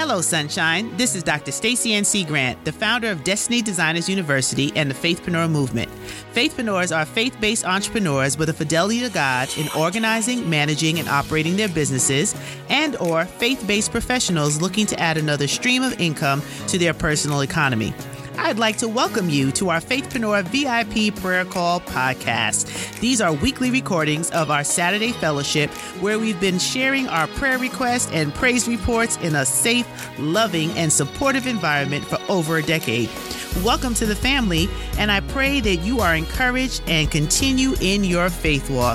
Hello, Sunshine. This is Dr. Stacey N.C. Grant, the founder of Destiny Designers University and the Faithpreneur Movement. Faithpreneurs are faith-based entrepreneurs with a fidelity to God in organizing, managing, and operating their businesses, and or faith-based professionals looking to add another stream of income to their personal economy. I'd like to welcome you to our Faithpreneur VIP Prayer Call podcast. These are weekly recordings of our Saturday fellowship where we've been sharing our prayer requests and praise reports in a safe, loving, and supportive environment for over a decade. Welcome to the family, and I pray that you are encouraged and continue in your faith walk.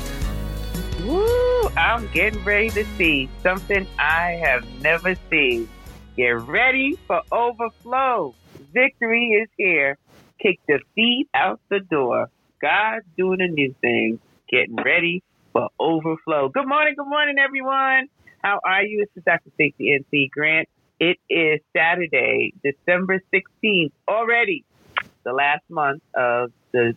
Woo! I'm getting ready to see something I have never seen. Get ready for overflow. Victory is here. Kick defeat out the door. God's doing a new thing. Getting ready for overflow. Good morning, everyone. How are you? This is Dr. Stacey N.C. Grant. It is Saturday, December 16th, already the last month of the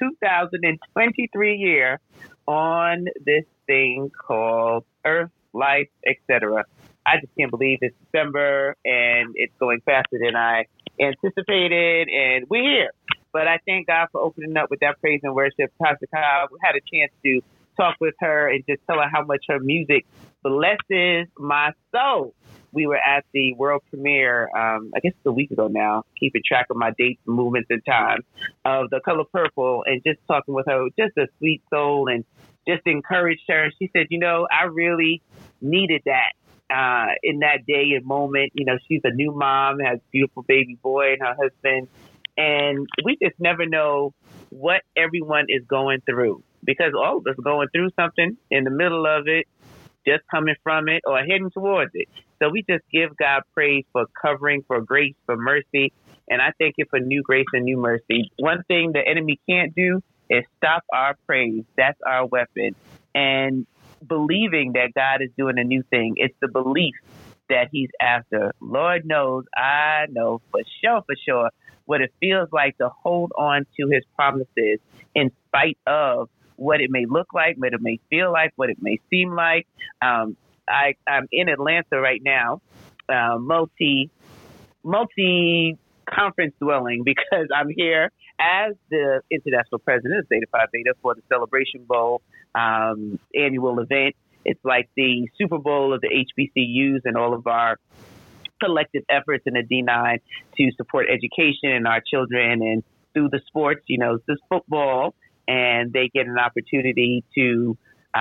2023 year on this thing called Earth, Life, etc. I just can't believe it's December and it's going faster than I anticipated, and we're here. But I thank God for opening up with that praise and worship. Pastor Kyle had a chance to talk with her and just tell her how much her music blesses my soul. We were at the world premiere, I guess it's a week ago now, keeping track of my dates, movements, and times of The Color Purple, and just talking with her, just a sweet soul, and just encouraged her. She said, I really needed that. In that day and moment, she's a new mom, has a beautiful baby boy and her husband. And we just never know what everyone is going through, because all of us are going through something in the middle of it, just coming from it or heading towards it. So we just give God praise for covering, for grace, for mercy. And I thank you for new grace and new mercy. One thing the enemy can't do is stop our praise. That's our weapon. And believing that God is doing a new thing. It's the belief that he's after. Lord knows, I know for sure, what it feels like to hold on to his promises in spite of what it may look like, what it may feel like, what it may seem like. I'm in Atlanta right now, multi conference dwelling, because I'm here as the international president of Zeta Phi Beta for the Celebration Bowl annual event. It's like the Super Bowl of the HBCUs and all of our collective efforts in the D9 to support education and our children, and through the sports, this football, and they get an opportunity to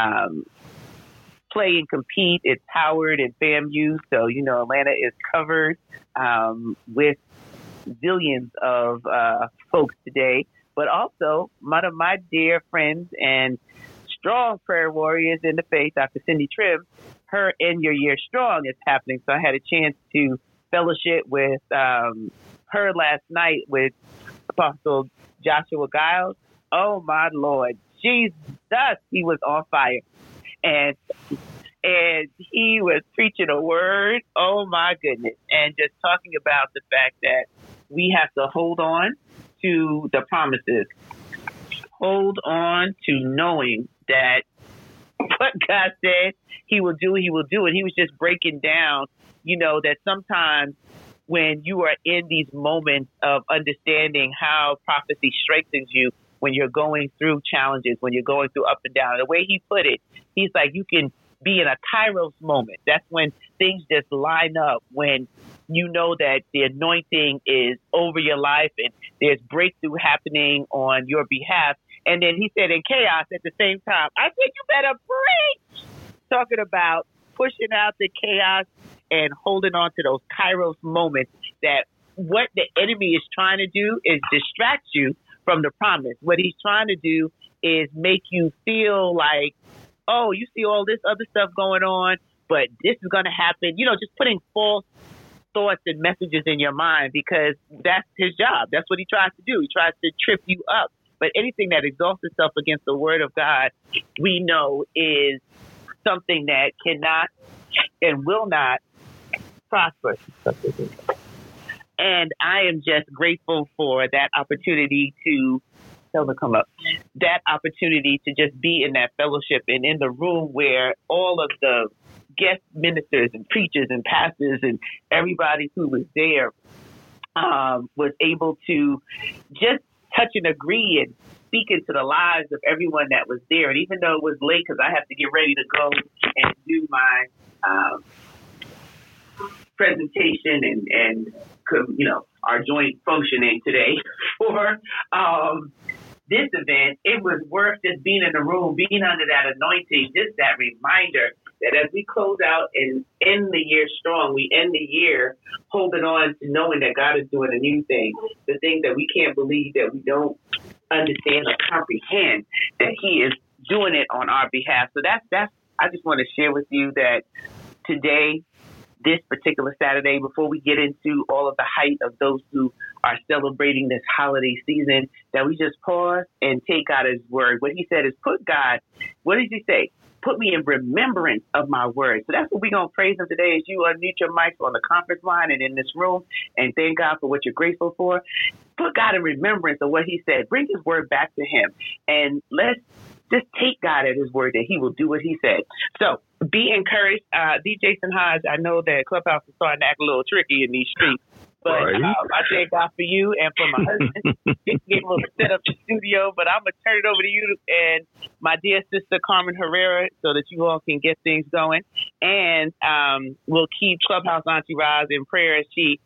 play and compete. It's Howard and FAMU, so Atlanta is covered with zillions of folks today, but also one of my dear friends and strong prayer warriors in the faith, Dr. Cindy Tribb, her End Your Year Strong is happening. So I had a chance to fellowship with her last night with Apostle Joshua Giles. Oh my Lord, Jesus, he was on fire. And he was preaching a word. Oh my goodness. And just talking about the fact that we have to hold on to the promises. Hold on to knowing that what God said he will do, he will do. And he was just breaking down, that sometimes when you are in these moments of understanding how prophecy strengthens you, when you're going through challenges, when you're going through up and down, the way he put it, he's like, you can be in a Kairos moment. That's when things just line up, when you know that the anointing is over your life and there's breakthrough happening on your behalf. And then he said in chaos at the same time, I think you better preach. Talking about pushing out the chaos and holding on to those Kairos moments, that what the enemy is trying to do is distract you from the promise. What he's trying to do is make you feel like, oh, you see all this other stuff going on, but this is going to happen. Just putting false thoughts and messages in your mind, because that's his job. That's what he tries to do. He tries to trip you up. But anything that exalts itself against the word of God, we know is something that cannot and will not prosper. And I am just grateful for that opportunity to come up, that opportunity to just be in that fellowship and in the room where all of the guest ministers and preachers and pastors and everybody who was there was able to just touch and agree and speak into the lives of everyone that was there. And even though it was late, because I have to get ready to go and do my presentation and our joint functioning today for this event, it was worth just being in the room, being under that anointing, just that reminder that as we close out and end the year strong, we end the year holding on to knowing that God is doing a new thing, the thing that we can't believe, that we don't understand or comprehend, that He is doing it on our behalf. So that's I just want to share with you that today, this particular Saturday, before we get into all of the height of those who are celebrating this holiday season, that we just pause and take God at His word. What He said is put God, what did He say? Put me in remembrance of my word. So that's what we're going to praise Him today as you unmute your mics on the conference line and in this room, and thank God for what you're grateful for. Put God in remembrance of what He said. Bring His word back to Him, and let's just take God at His word that He will do what He said. So be encouraged. D. Jason Hodge, I know that Clubhouse is starting to act a little tricky in these streets, but I thank God for you and for my husband. Get a little set up the studio, but I'm going to turn it over to you and my dear sister Carmen Herrera so that you all can get things going. And we'll keep Clubhouse Auntie Roz in prayer as she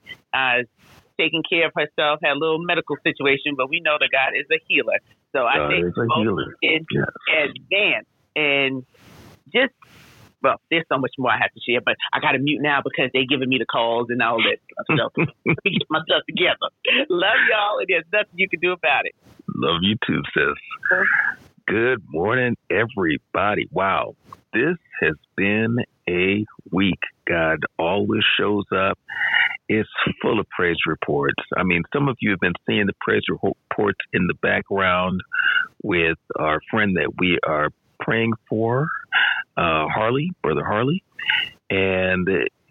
taking care of herself, had a little medical situation, but we know that God is a healer. So I think in advance, and just, well, there's so much more I have to share, but I got to mute now because they're giving me the calls and all that stuff. So let me get myself together. Love y'all, and there's nothing you can do about it. Love you too, sis. Good morning, everybody. Wow, this has been a week. God always shows up. It's full of praise reports. I mean, some of you have been seeing the praise reports in the background with our friend that we are praying for, Harley, Brother Harley. And,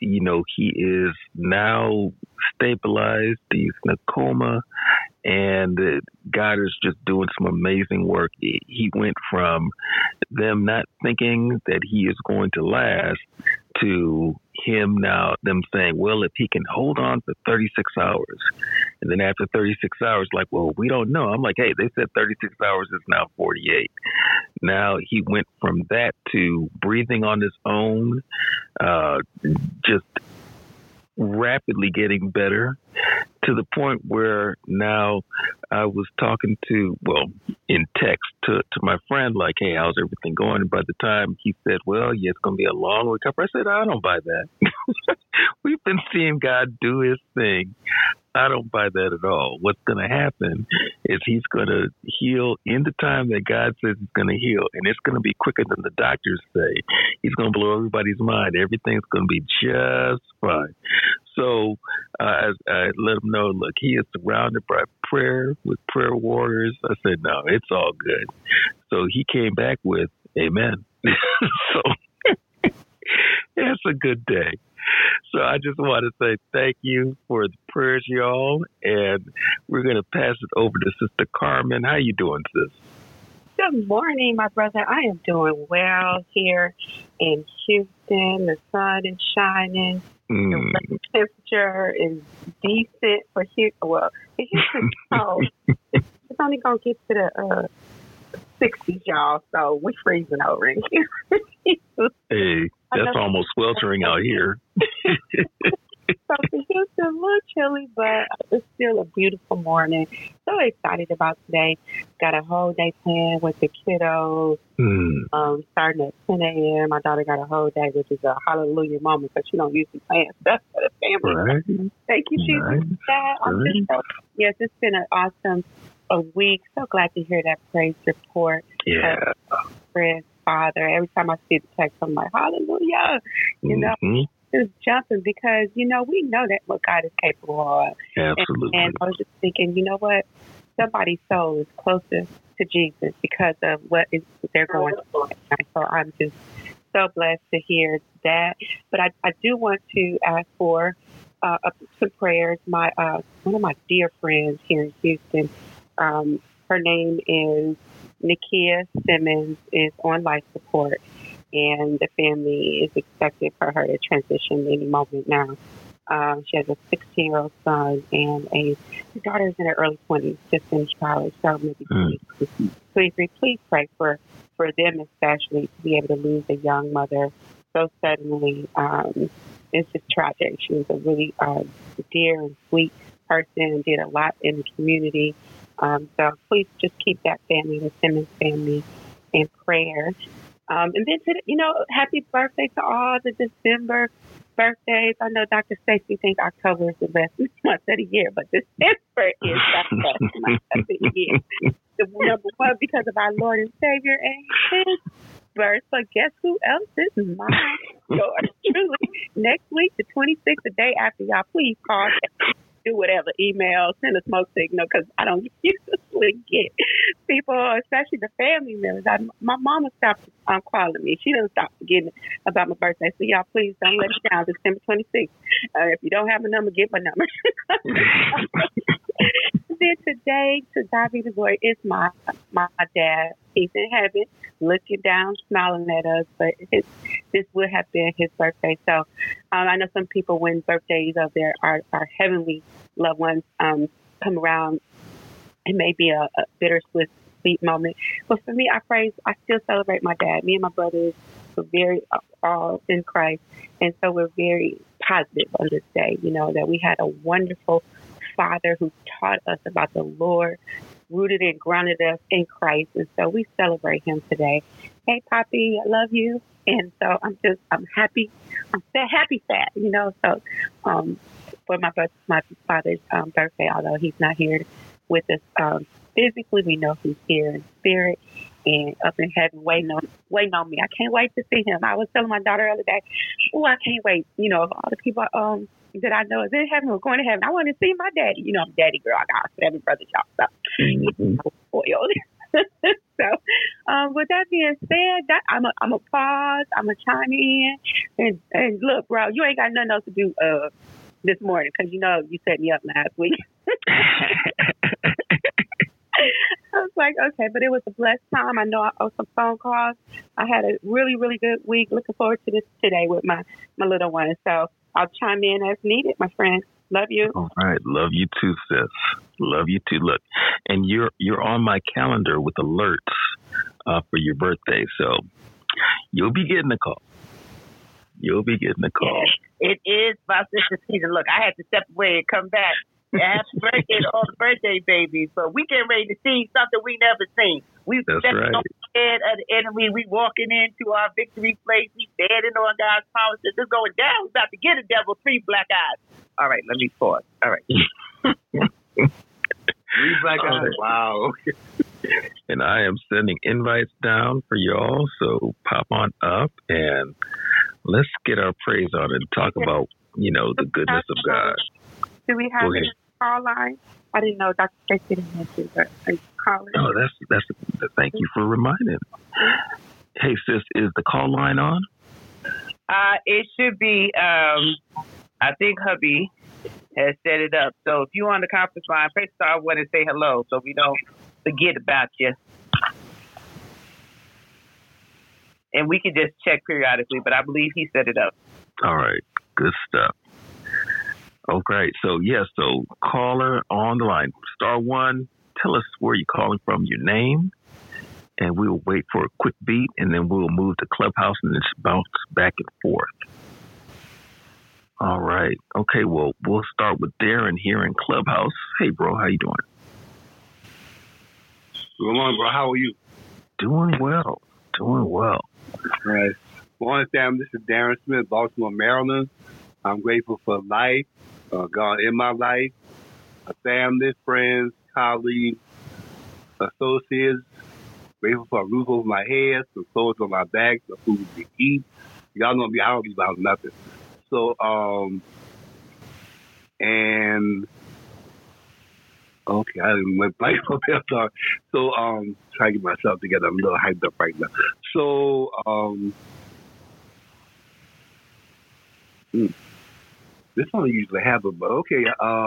he is now stabilized. He's in a coma. And God is just doing some amazing work. He went from them not thinking that he is going to last to them saying, well, if he can hold on for 36 hours. And then after 36 hours, like, well, we don't know. I'm like, hey, they said 36 hours is now 48. Now he went from that to breathing on his own, just rapidly getting better to the point where now I was talking in text to my friend, like, hey, how's everything going? And by the time he said, well, yeah, it's going to be a long recovery, I said, I don't buy that. We've been seeing God do His thing. I don't buy that at all. What's going to happen is He's going to heal in the time that God says He's going to heal. And it's going to be quicker than the doctors say. He's going to blow everybody's mind. Everything's going to be just fine. So I let him know, look, he is surrounded by prayer with prayer warriors. I said, no, it's all good. So he came back with, amen. So it's a good day. So I just want to say thank you for the prayers, y'all. And we're going to pass it over to Sister Carmen. How you doing, sis? Good morning, my brother. I am doing well here in Houston. The sun is shining. The temperature is decent for Houston. Well, Houston's cold. It's only going to get to the 60s, y'all. So we're freezing over in here. Hey, that's almost sweltering out here. So for Houston, a little chilly, but it's still a beautiful morning. So excited about today. Got a whole day planned with the kiddos. Starting at 10 a.m. My daughter got a whole day, which is a hallelujah moment because she don't usually plan stuff for the family. Right. Thank you, Jesus. Right. Yes, it's been an awesome week. So glad to hear that praise report. Yeah. Friend, Father. Every time I see the text, I'm like, hallelujah. You know, just jumping because, we know that what God is capable of. Absolutely. And I was just thinking, you know what? Somebody's soul is closer to Jesus because of what they're going through. So I'm just so blessed to hear that. But I do want to ask for some prayers. My one of my dear friends here in Houston, her name is Nikia Simmons, is on life support. and the family is expected for her to transition any moment now. She has a 16-year-old son and a daughter is in her early 20s, just finished college, so maybe 23. Please pray for them especially to be able to lose a young mother so suddenly. It's just tragic. She was a really dear and sweet person and did a lot in the community. So please just keep that family, the Simmons family, in prayer. And then, happy birthday to all the December birthdays. I know Dr. Stacy thinks October is the best month of the year, but December is the best month of the year. The number one because of our Lord and Savior and His birth. But guess who else is mine? Yours truly. Next week, the 26th, the day after, y'all, please call. Do whatever, email, send a smoke signal, because I don't usually get people, especially the family members. My mama stopped calling me. She doesn't stop forgetting about my birthday. So y'all, please don't let it down. December 26th. If you don't have a number, get my number. Then today, to God be the glory, is my dad. He's in heaven, looking down, smiling at us. But this would have been his birthday. So I know some people, when birthdays of their our heavenly loved ones come around, it may be a bittersweet moment. But for me, I still celebrate my dad. Me and my brothers were very all in Christ, and so we're very positive on this day. That we had a wonderful Father who taught us about the Lord, rooted and grounded us in Christ, and so we celebrate Him today. Hey, Poppy, I love you, and so I'm happy. I'm happy, sad, So for my father's birthday, although he's not here with us physically, we know He's here in spirit and up in heaven, waiting on me. I can't wait to see Him. I was telling my daughter the other day, I can't wait. All the people that I know is in heaven or going to heaven. I want to see my daddy. I'm a daddy girl. I got 7 brothers, y'all. So spoiled. So, with that being said, I'm a pause. I'm a chime in and look, bro, you ain't got nothing else to do this morning because you set me up last week. I was like, okay, but it was a blessed time. I know I owe some phone calls. I had a really, really good week. Looking forward to this today with my little one. So I'll chime in as needed, my friend. Love you. All right. Love you too, sis. Love you too. Look, and you're on my calendar with alerts for your birthday. So you'll be getting a call. You'll be getting a call. It is my sister's season. Look, I had to step away and come back. Happy birthday to all the birthday babies. But we getting ready to see something we never seen. We stepping on the head of the enemy. We walking into our victory place. We standing on God's promises. It's going down. We're about to get a devil 3 black eyes. All right, let me pause. All right. 3 black eyes. Wow. And I am sending invites down for y'all. So pop on up and let's get our praise on and talk about, the goodness of God. Do we have a call line? I didn't know Dr. Stacy didn't mention, but are you calling? Oh, that's thank you for reminding. Hey, sis, is the call line on? It should be. I think hubby has set it up. So if you're on the conference line, press star 1 and say hello so we don't forget about you. And we can just check periodically, but I believe he set it up. All right. Good stuff. Okay. So, so caller on the line. Star 1, tell us where you're calling from, your name, and we'll wait for a quick beat, and then we'll move to Clubhouse and just bounce back and forth. All right. Okay, well, we'll start with Darren here in Clubhouse. Hey, bro, how you doing? Good morning, bro. How are you? Doing well. All right. Morning, Sam. This is Darren Smith, Baltimore, Maryland. I'm grateful for life, God in my life, my family, friends, colleagues, associates. Grateful for a roof over my head, some clothes on my back, some food to eat. Y'all know me, I don't leave out nothing. So, okay, I didn't went blank up there. Sorry. So, trying to get myself together. I'm a little hyped up right now. So, this don't usually happen, but okay.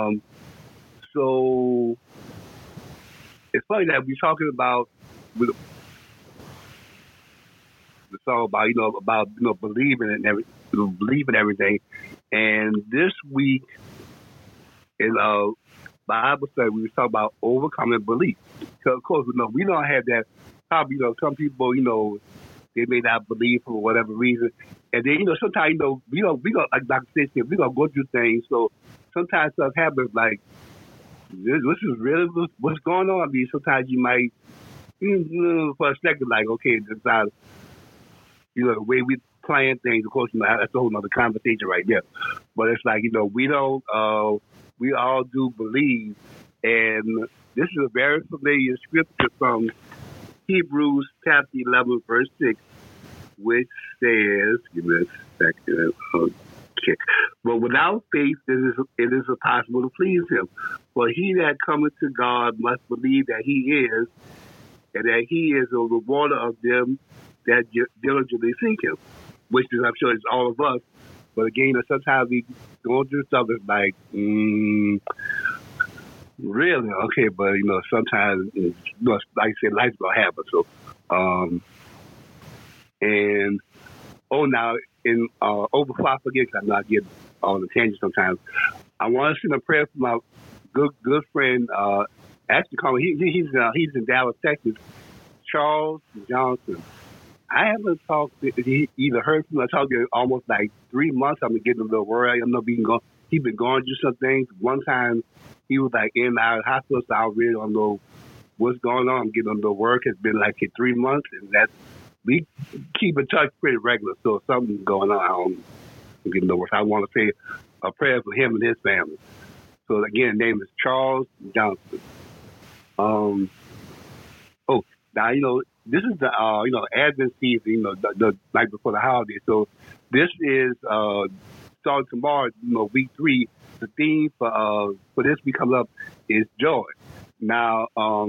So it's funny that we're talking about the song about believing and believing everything. And this week in Bible study, we was talking about overcoming belief. So of course, we don't have that. Probably, some people, they may not believe for whatever reason, and then sometimes we don't like Dr. Stacey, we gonna go through things. So sometimes stuff happens like this is really what's going on. I mean, sometimes you might for a second like, okay, this not the way we plan things. Of course, that's a whole other conversation right there. But it's like we don't. We all do believe, and this is a very familiar scripture from Hebrews chapter 11, verse 6, which says, give me a second. Okay. But without faith, it is impossible to please him. For he that cometh to God must believe that he is, and that he is a rewarder of them that diligently seek him, which is, I'm sure, is all of us. But again, sometimes we go through stuff that's like, really? Okay, but sometimes like I said, life's gonna happen. So, now in overflow, I forget, because I'm not getting on the tangent sometimes. I want to send a prayer for my good friend. Actually, call me. He's in Dallas, Texas. Charles Johnson. I haven't talked. He either heard from him. I talked to him almost like 3 months. I've been getting a little worried. He's been going through some things. One time he was like in our hospital, so I really don't know what's going on. I'm getting a little work. It's been like 3 months, and we keep in touch pretty regular. So if something's going on, I'm getting a little work. I want to say a prayer for him and his family. So again, the name is Charles Johnson. Now this is the Advent season, the night before the holiday. So this is starting tomorrow, week 3. The theme for this week coming up is joy. Now,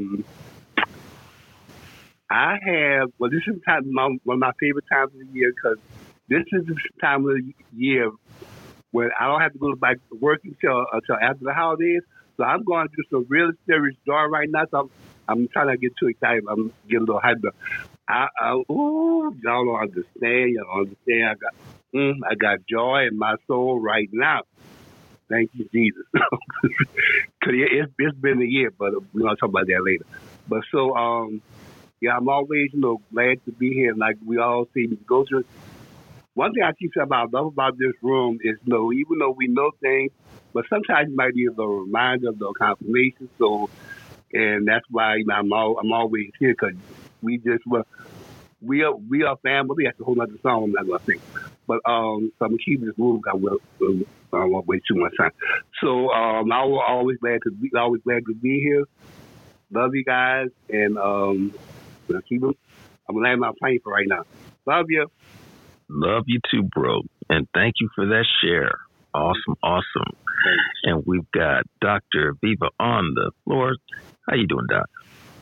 this is one of my favorite times of the year, because this is the time of the year when I don't have to go back to work until after the holidays. So I'm going through some really serious joy right now. So I'm trying not to get too excited. I'm getting a little hyped up. Y'all don't understand. I got joy in my soul right now. Thank you, Jesus. Because it's been a year, but we're going to talk about that later. But so, I'm always, glad to be here. Like we all see me go through. One thing I keep saying I love about this room is, even though we know things, but sometimes you might need a reminder of the confirmation. So, and that's why I'm always here, because we are family. That's a whole other song I'm not gonna sing. But so I'm gonna keep this room. I won't waste too much time. So I'm always glad to be here. Love you guys, and I'm gonna land my plane for right now. Love you. Love you too, bro. And thank you for that share. Awesome. And we've got Dr. Viva on the floor. How you doing, Doc?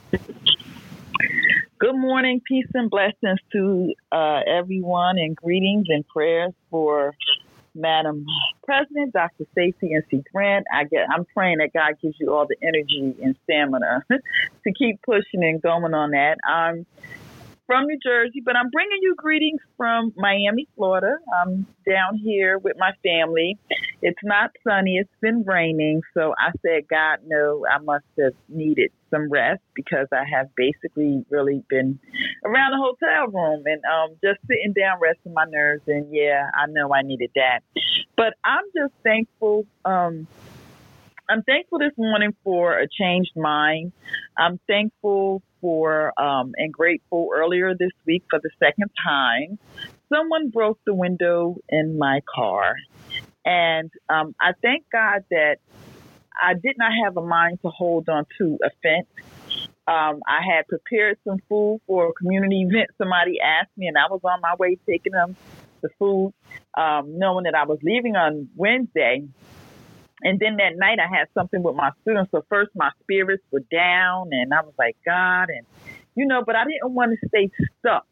Good morning, peace and blessings to everyone, and greetings and prayers for Madam President, Dr. Stacey N.C. Grant. I'm praying that God gives you all the energy and stamina to keep pushing and going on that. I'm from New Jersey, but I'm bringing you greetings from Miami, Florida. I'm down here with my family. It's not sunny. It's been raining. So I said, God, no, I must have needed some rest, because I have basically really been around the hotel room and just sitting down, resting my nerves. And yeah, I know I needed that. But I'm just thankful. I'm thankful this morning for a changed mind. I'm thankful for and grateful earlier this week for the second time. Someone broke the window in my car. And I thank God that I did not have a mind to hold on to offense. I had prepared some food for a community event. Somebody asked me, and I was on my way taking them the food, knowing that I was leaving on Wednesday. And then that night I had something with my students. So first my spirits were down, and I was like, God, and but I didn't want to stay stuck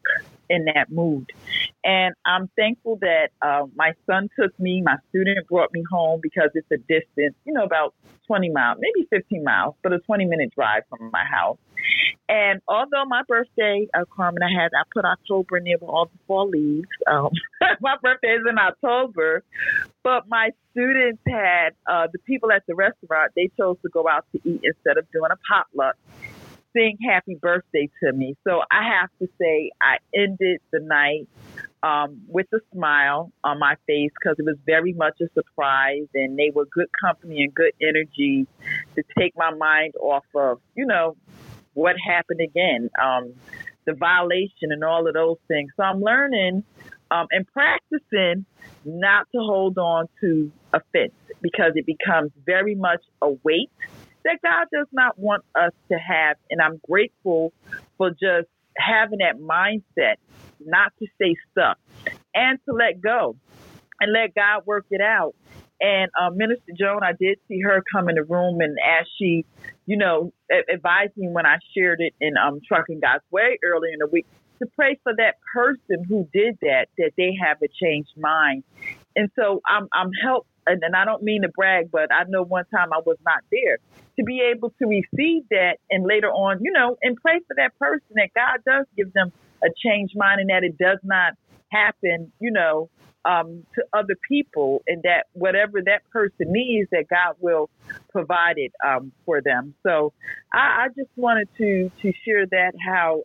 in that mood. And I'm thankful that my son took me, my student brought me home because it's a distance, about 20 miles, maybe 15 miles, but a 20-minute drive from my house. And although my birthday, Carmen, I put October in there with all the fall leaves. My birthday is in October, but my students had, the people at the restaurant, they chose to go out to eat instead of doing a potluck, sing happy birthday to me. So I have to say I ended the night with a smile on my face because it was very much a surprise, and they were good company and good energy to take my mind off of, what happened again, the violation and all of those things. So I'm learning and practicing not to hold on to offense because it becomes very much a weight that God does not want us to have. And I'm grateful for just having that mindset, not to stay stuck and to let go and let God work it out. And Minister Joan, I did see her come in the room, and as she, advised me when I shared it in Trucking God's Way earlier in the week, to pray for that person who did that they have a changed mind. And so I'm helped, and I don't mean to brag, but I know one time I was not there, to be able to receive that and later on, and pray for that person that God does give them a changed mind and that it does not happen, to other people, and that whatever that person needs, that God will provide it for them. So I just wanted to share that, how,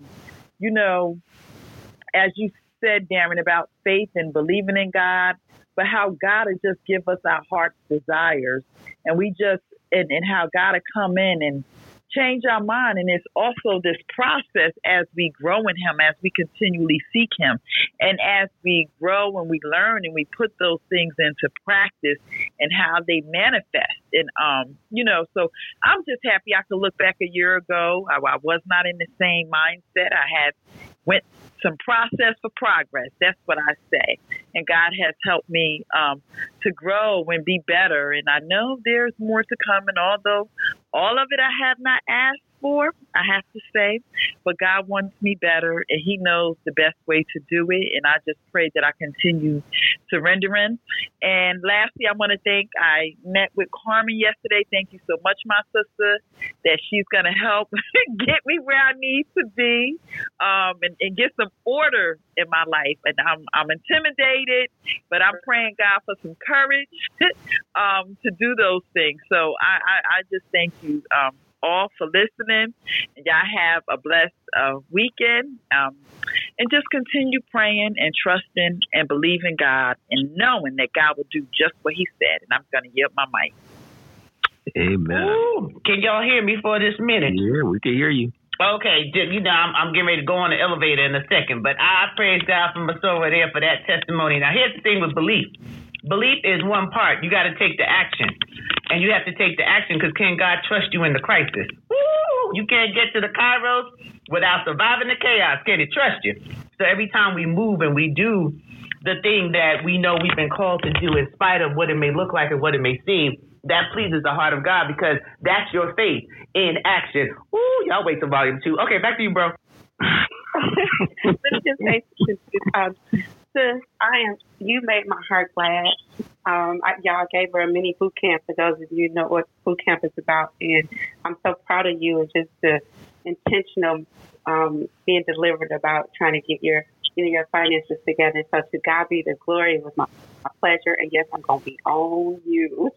as you said, Darren, about faith and believing in God, but how God will just give us our heart's desires, and we just, and how God will come in and change our mind. And it's also this process as we grow in Him, as we continually seek Him, and as we grow and we learn and we put those things into practice and how they manifest. And, so I'm just happy I could look back a year ago. I was not in the same mindset. I had went some process for progress. That's what I say. And God has helped me to grow and be better. And I know there's more to come. And although all of it I have not asked for, I have to say, but God wants me better, and He knows the best way to do it. And I just pray that I continue surrendering. And lastly, I want to thank, I met with Carmen yesterday. Thank you so much, my sister, that she's going to help get me where I need to be, and get some order in my life. And I'm intimidated, but I'm praying God for some courage to do those things. So I just thank you all for listening. And y'all have a blessed weekend, and just continue praying and trusting and believing God and knowing that God will do just what He said. And I'm going to yield my mic. Amen. Ooh, can y'all hear me for this minute? Yeah, we can hear you. Okay, I'm getting ready to go on the elevator in a second, but I praise God from us over there for that testimony. Now, here's the thing with belief. Belief is one part. You got to take the action, and you have to take the action because can God trust you in the crisis? Woo! You can't get to the Kairos without surviving the chaos. Can He trust you? So every time we move and we do the thing that we know we've been called to do, in spite of what it may look like and what it may seem, that pleases the heart of God, because that's your faith in action. Ooh, y'all wait till volume 2. Okay, back to you, bro. Let me just say, sis, you made my heart glad. Y'all gave her a mini boot camp, for those of you who know what boot camp is about. And I'm so proud of you, and just the intentional being delivered about trying to get your finances together. So to God be the glory. It was my pleasure. And yes, I'm going to be on you.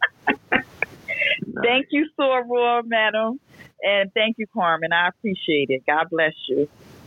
Thank you, Soror, madam. And thank you, Carmen. I appreciate it. God bless you.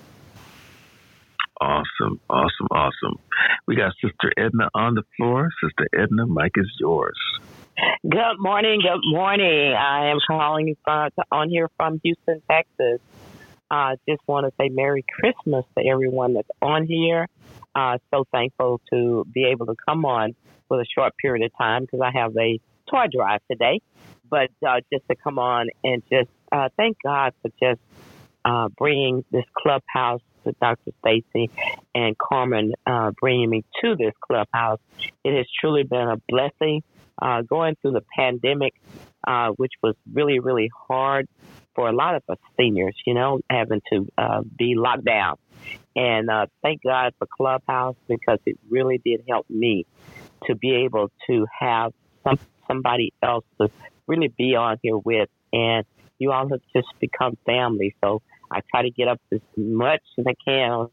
Awesome. We got Sister Edna on the floor. Sister Edna, mic is yours. Good morning. I am calling you on here from Houston, Texas. Just want to say Merry Christmas to everyone that's on here. So thankful to be able to come on for a short period of time because I have a toy drive today. But just to come on and just thank God for just bringing this clubhouse to Dr. Stacy and Carmen, bringing me to this clubhouse. It has truly been a blessing going through the pandemic, which was really, really hard for a lot of us seniors, having to be locked down. And thank God for Clubhouse because it really did help me to be able to have somebody else to really be on here with. And you all have just become family. So I try to get up as much as I can.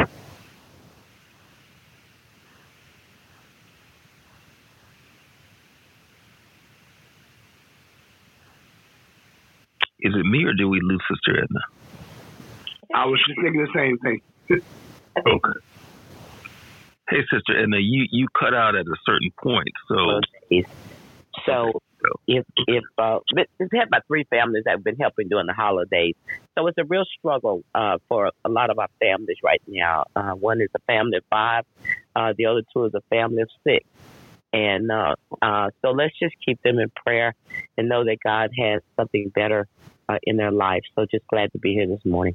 Is it me or did we lose Sister Edna? I was just thinking the same thing. Okay. Hey, Sister Edna, you cut out at a certain point, so. So if we've had about 3 families that have been helping during the holidays. So it's a real struggle for a lot of our families right now. One is a family of 5. The other 2 is a family of 6. And so let's just keep them in prayer and know that God has something better in their life. So just glad to be here this morning.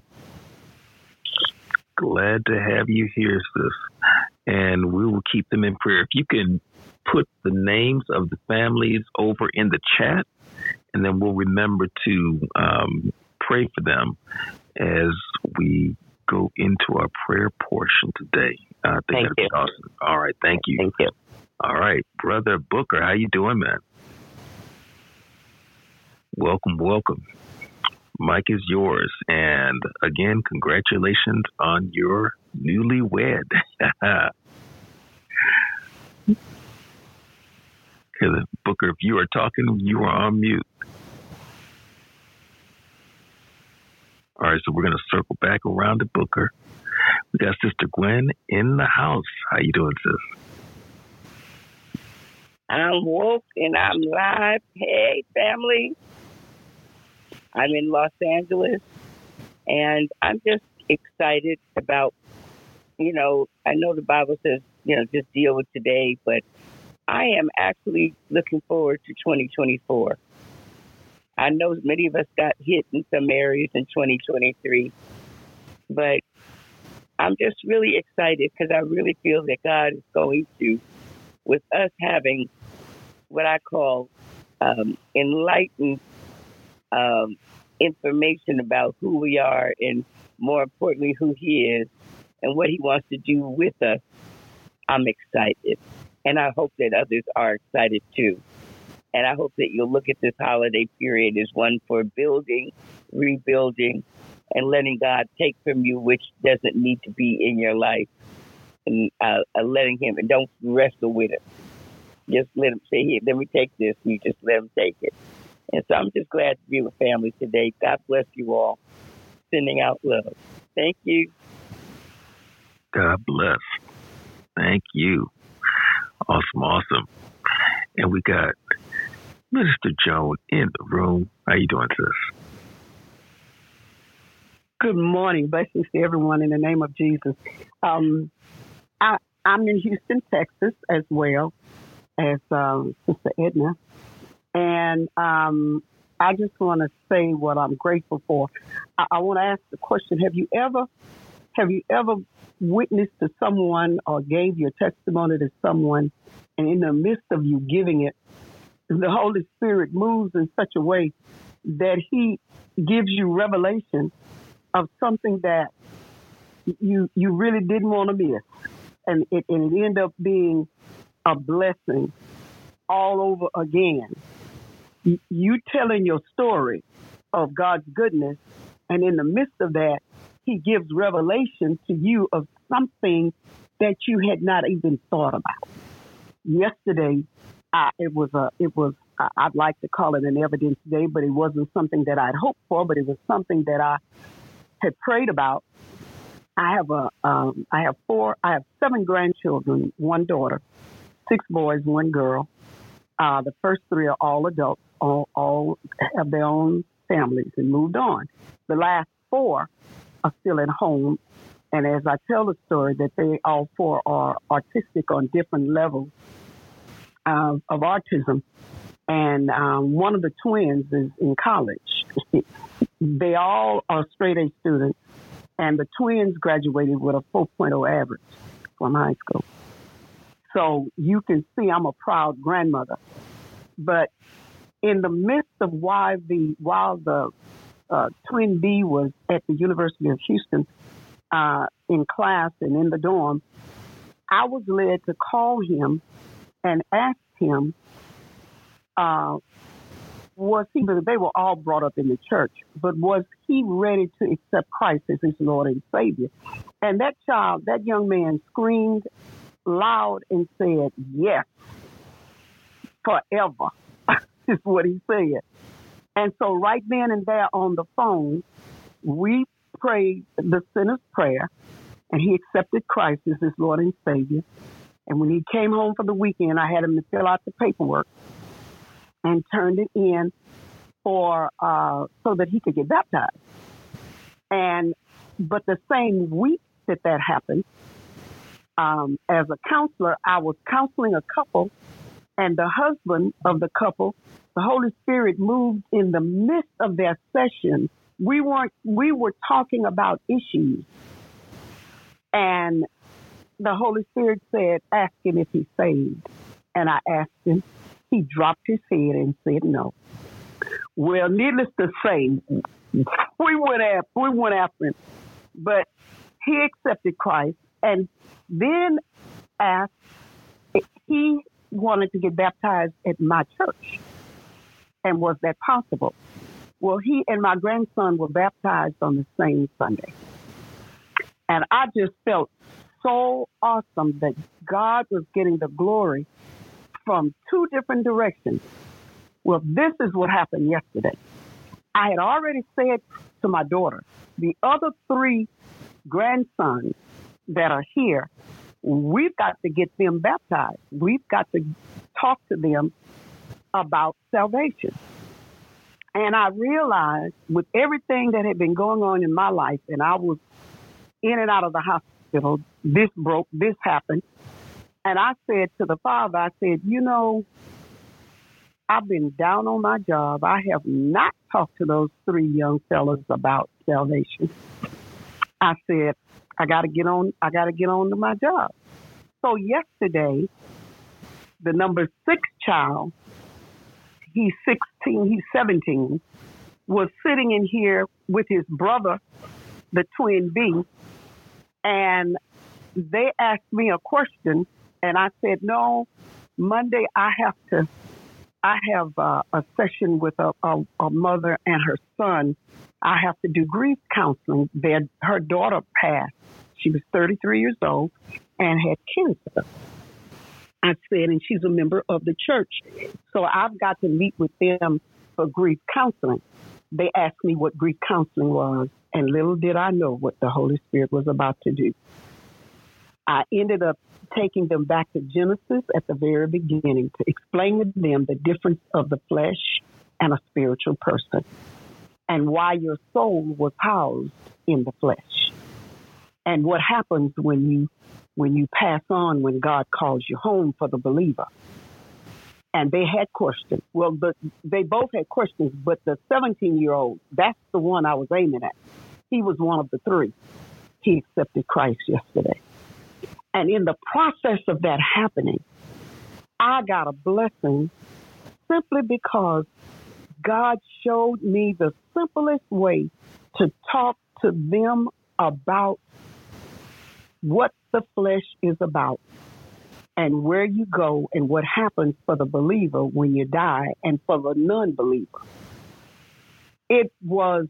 Glad to have you here, sis. And we will keep them in prayer. If you can put the names of the families over in the chat, and then we'll remember to pray for them as we go into our prayer portion today. I think that'd be awesome. All right. Thank you. Thank you. All right. Brother Booker, how you doing, man? Welcome, welcome. Mike is yours. And again, congratulations on your newlywed. Booker, if you are talking, you are on mute. All right, so we're going to circle back around to Booker. We got Sister Gwen in the house. How you doing, sis? I'm woke and I'm live. Hey, family. I'm in Los Angeles, and I'm just excited about, I know the Bible says, just deal with today, but I am actually looking forward to 2024. I know many of us got hit in some areas in 2023, but I'm just really excited because I really feel that God is going to, with us having what I call enlightened information about who we are and, more importantly, who He is and what He wants to do with us, I'm excited. And I hope that others are excited too. And I hope that you'll look at this holiday period as one for building, rebuilding, and letting God take from you which doesn't need to be in your life. And letting Him, and don't wrestle with it. Just let Him say, here, let me take this. And you just let Him take it. And so I'm just glad to be with family today. God bless you all. Sending out love. Thank you. God bless. Thank you. Awesome, awesome. And we got Minister Joan in the room. How you doing, sis? Good morning. Blessings to everyone in the name of Jesus. I'm in Houston, Texas, as well as Sister Edna. And I just want to say what I'm grateful for. I want to ask the question, have you ever witnessed to someone or gave your testimony to someone, and in the midst of you giving it, the Holy Spirit moves in such a way that He gives you revelation of something that you really didn't want to miss, and it ended up being a blessing all over again. You telling your story of God's goodness, and in the midst of that, He gives revelation to you of something that you had not even thought about. Yesterday, I'd like to call it an evidence day, but it wasn't something that I'd hoped for, but it was something that I had prayed about. I have 7 grandchildren, 1 daughter, 6 boys, 1 girl. The first 3 are all adults, all have their own families and moved on. The last 4 are still at home. And as I tell the story, that they all 4 are autistic on different levels of autism. And one of the twins is in college. They all are straight A students. And the twins graduated with a 4.0 average from high school. So you can see I'm a proud grandmother. But in the midst of while the twin B was at the University of Houston, in class and in the dorm, I was led to call him and ask him, was he, they were all brought up in the church, but was he ready to accept Christ as his Lord and Savior? And that young man screamed loud and said, yes, forever, is what he said. And so right then and there on the phone, we prayed the sinner's prayer, and he accepted Christ as his Lord and Savior. And when he came home for the weekend, I had him to fill out the paperwork and turned it in for so that he could get baptized. But the same week that happened, as a counselor, I was counseling a couple, and the husband of the couple, the Holy Spirit moved in the midst of their session. We were talking about issues, and the Holy Spirit said, ask him if he's saved. And I asked him. He dropped his head and said no. Well, needless to say, we went after him. But he accepted Christ and then asked if he wanted to get baptized at my church. And was that possible? Well, he and my grandson were baptized on the same Sunday. And I just felt so awesome that God was getting the glory from two different directions. Well, this is what happened yesterday. I had already said to my daughter, the other three grandsons that are here, we've got to get them baptized. We've got to talk to them about salvation. And I realized with everything that had been going on in my life, and I was in and out of the hospital, this happened. And I said to the father, I said, I've been down on my job. I have not talked to those three young fellas about salvation. I said, I got to get on to my job. So yesterday, the number 6 child, he's 17, was sitting in here with his brother, the twin B, and they asked me a question, and I said, no, Monday I have a session with a mother and her son. I have to do grief counseling. Her daughter passed. She was 33 years old and had cancer. I said, and she's a member of the church. So I've got to meet with them for grief counseling. They asked me what grief counseling was, and little did I know what the Holy Spirit was about to do. I ended up taking them back to Genesis at the very beginning to explain to them the difference of the flesh and a spiritual person and why your soul was housed in the flesh and what happens when you pass on, when God calls you home for the believer. And they had questions. Well, they both had questions, but the 17-year-old, that's the one I was aiming at. He was one of the three. He accepted Christ yesterday. And in the process of that happening, I got a blessing simply because God showed me the simplest way to talk to them about what the flesh is about and where you go and what happens for the believer when you die and for the non-believer. It was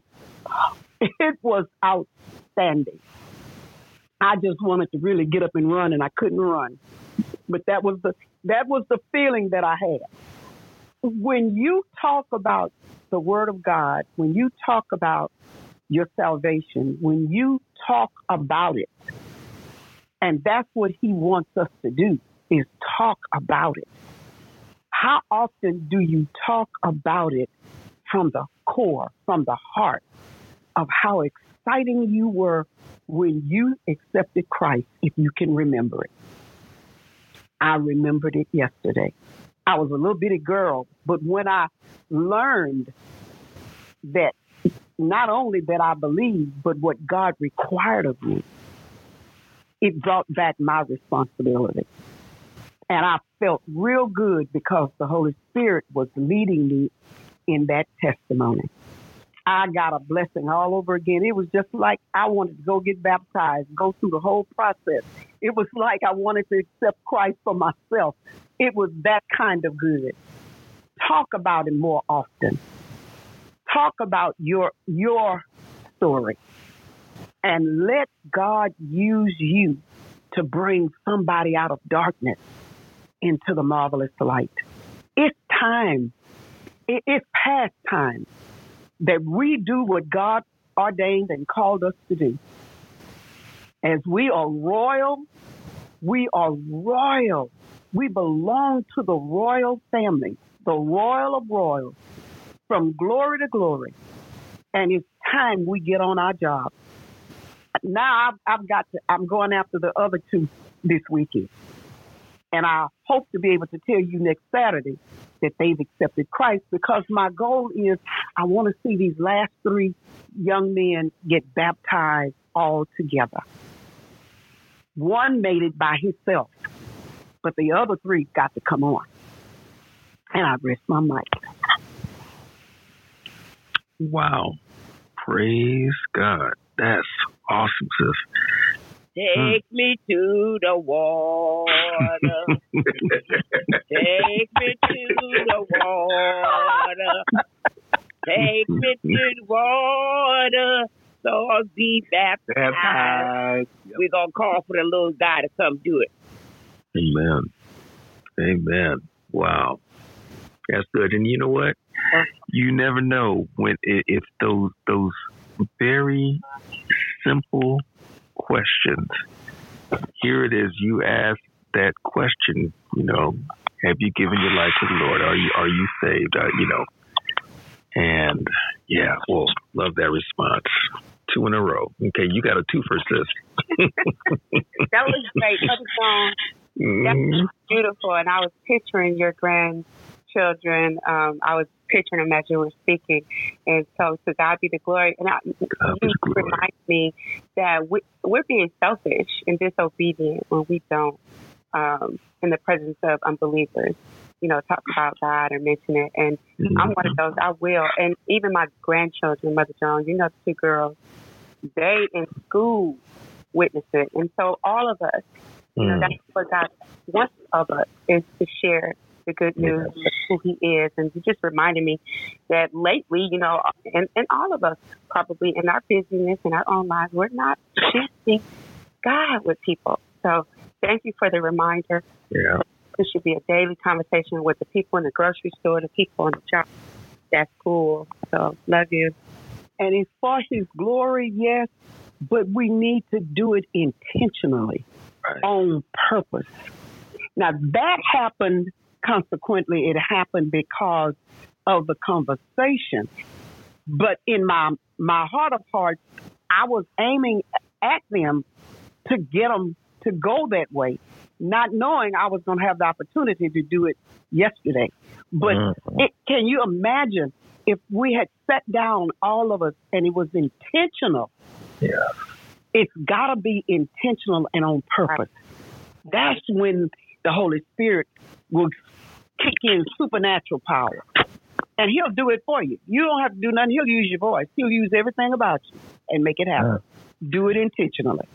outstanding. I just wanted to really get up and run, and I couldn't run. But that was the feeling that I had. When you talk about the Word of God, when you talk about your salvation, when you talk about it, and that's what He wants us to do, is talk about it. How often do you talk about it from the core, from the heart of how exciting you were when you accepted Christ, if you can remember it? I remembered it yesterday. I was a little bitty girl, but when I learned that not only that I believed, but what God required of me, it brought back my responsibility. And I felt real good because the Holy Spirit was leading me in that testimony. I got a blessing all over again. It was just like I wanted to go get baptized, go through the whole process. It was like I wanted to accept Christ for myself. It was that kind of good. Talk about it more often. Talk about your story. And let God use you to bring somebody out of darkness into the marvelous light. It's time. It's past time that we do what God ordained and called us to do. As we are royal, we are royal. We belong to the royal family, the royal of royals, from glory to glory. And it's time we get on our job. Now I'm going after the other two this weekend. And I hope to be able to tell you next Saturday that they've accepted Christ, because my goal is I want to see these last 3 young men get baptized all together. One made it by himself, but the other 3 got to come on. And I rest my mic. Wow. Praise God. That's awesome, sis. Take me to the water. Take me to the water. Take me to the water. So I'll be baptized. We're going to call for the little guy to come do it. Amen. Amen. Wow. That's good. And you know what? You never know when if those very simple questions. Here it is. You ask that question. Have you given your life to the Lord? Are you saved? And yeah, well, love that response. 2 in a row. Okay, you got a 2 for sis. That was great. That was beautiful. And I was picturing your grandchildren. I was picturing them as you were speaking. And so to God be the glory. And you remind me that we're being selfish and disobedient when we don't, in the presence of unbelievers, talk about God or mention it. And I'm one of those. I will. And even my grandchildren, Mother Jones, the 2 girls, they in school witness it. And so all of us, that's what God wants of us, is to share the good news of who he is. And you just reminded me that lately, and all of us probably in our busyness, in our own lives, we're not sharing God with people. So thank you for the reminder. Yeah. This should be a daily conversation with the people in the grocery store, the people in the job. That's cool. So love you. And it's for his glory, yes, but we need to do it intentionally, on purpose. Now, that happened, consequently, it happened because of the conversation. But in my heart of hearts, I was aiming at them to get them to go that way, not knowing I was going to have the opportunity to do it yesterday. But can you imagine if we had sat down, all of us, and it was intentional? Yeah. It's got to be intentional and on purpose. That's when the Holy Spirit will kick in supernatural power. And he'll do it for you. You don't have to do nothing. He'll use your voice. He'll use everything about you and make it happen. Do it intentionally.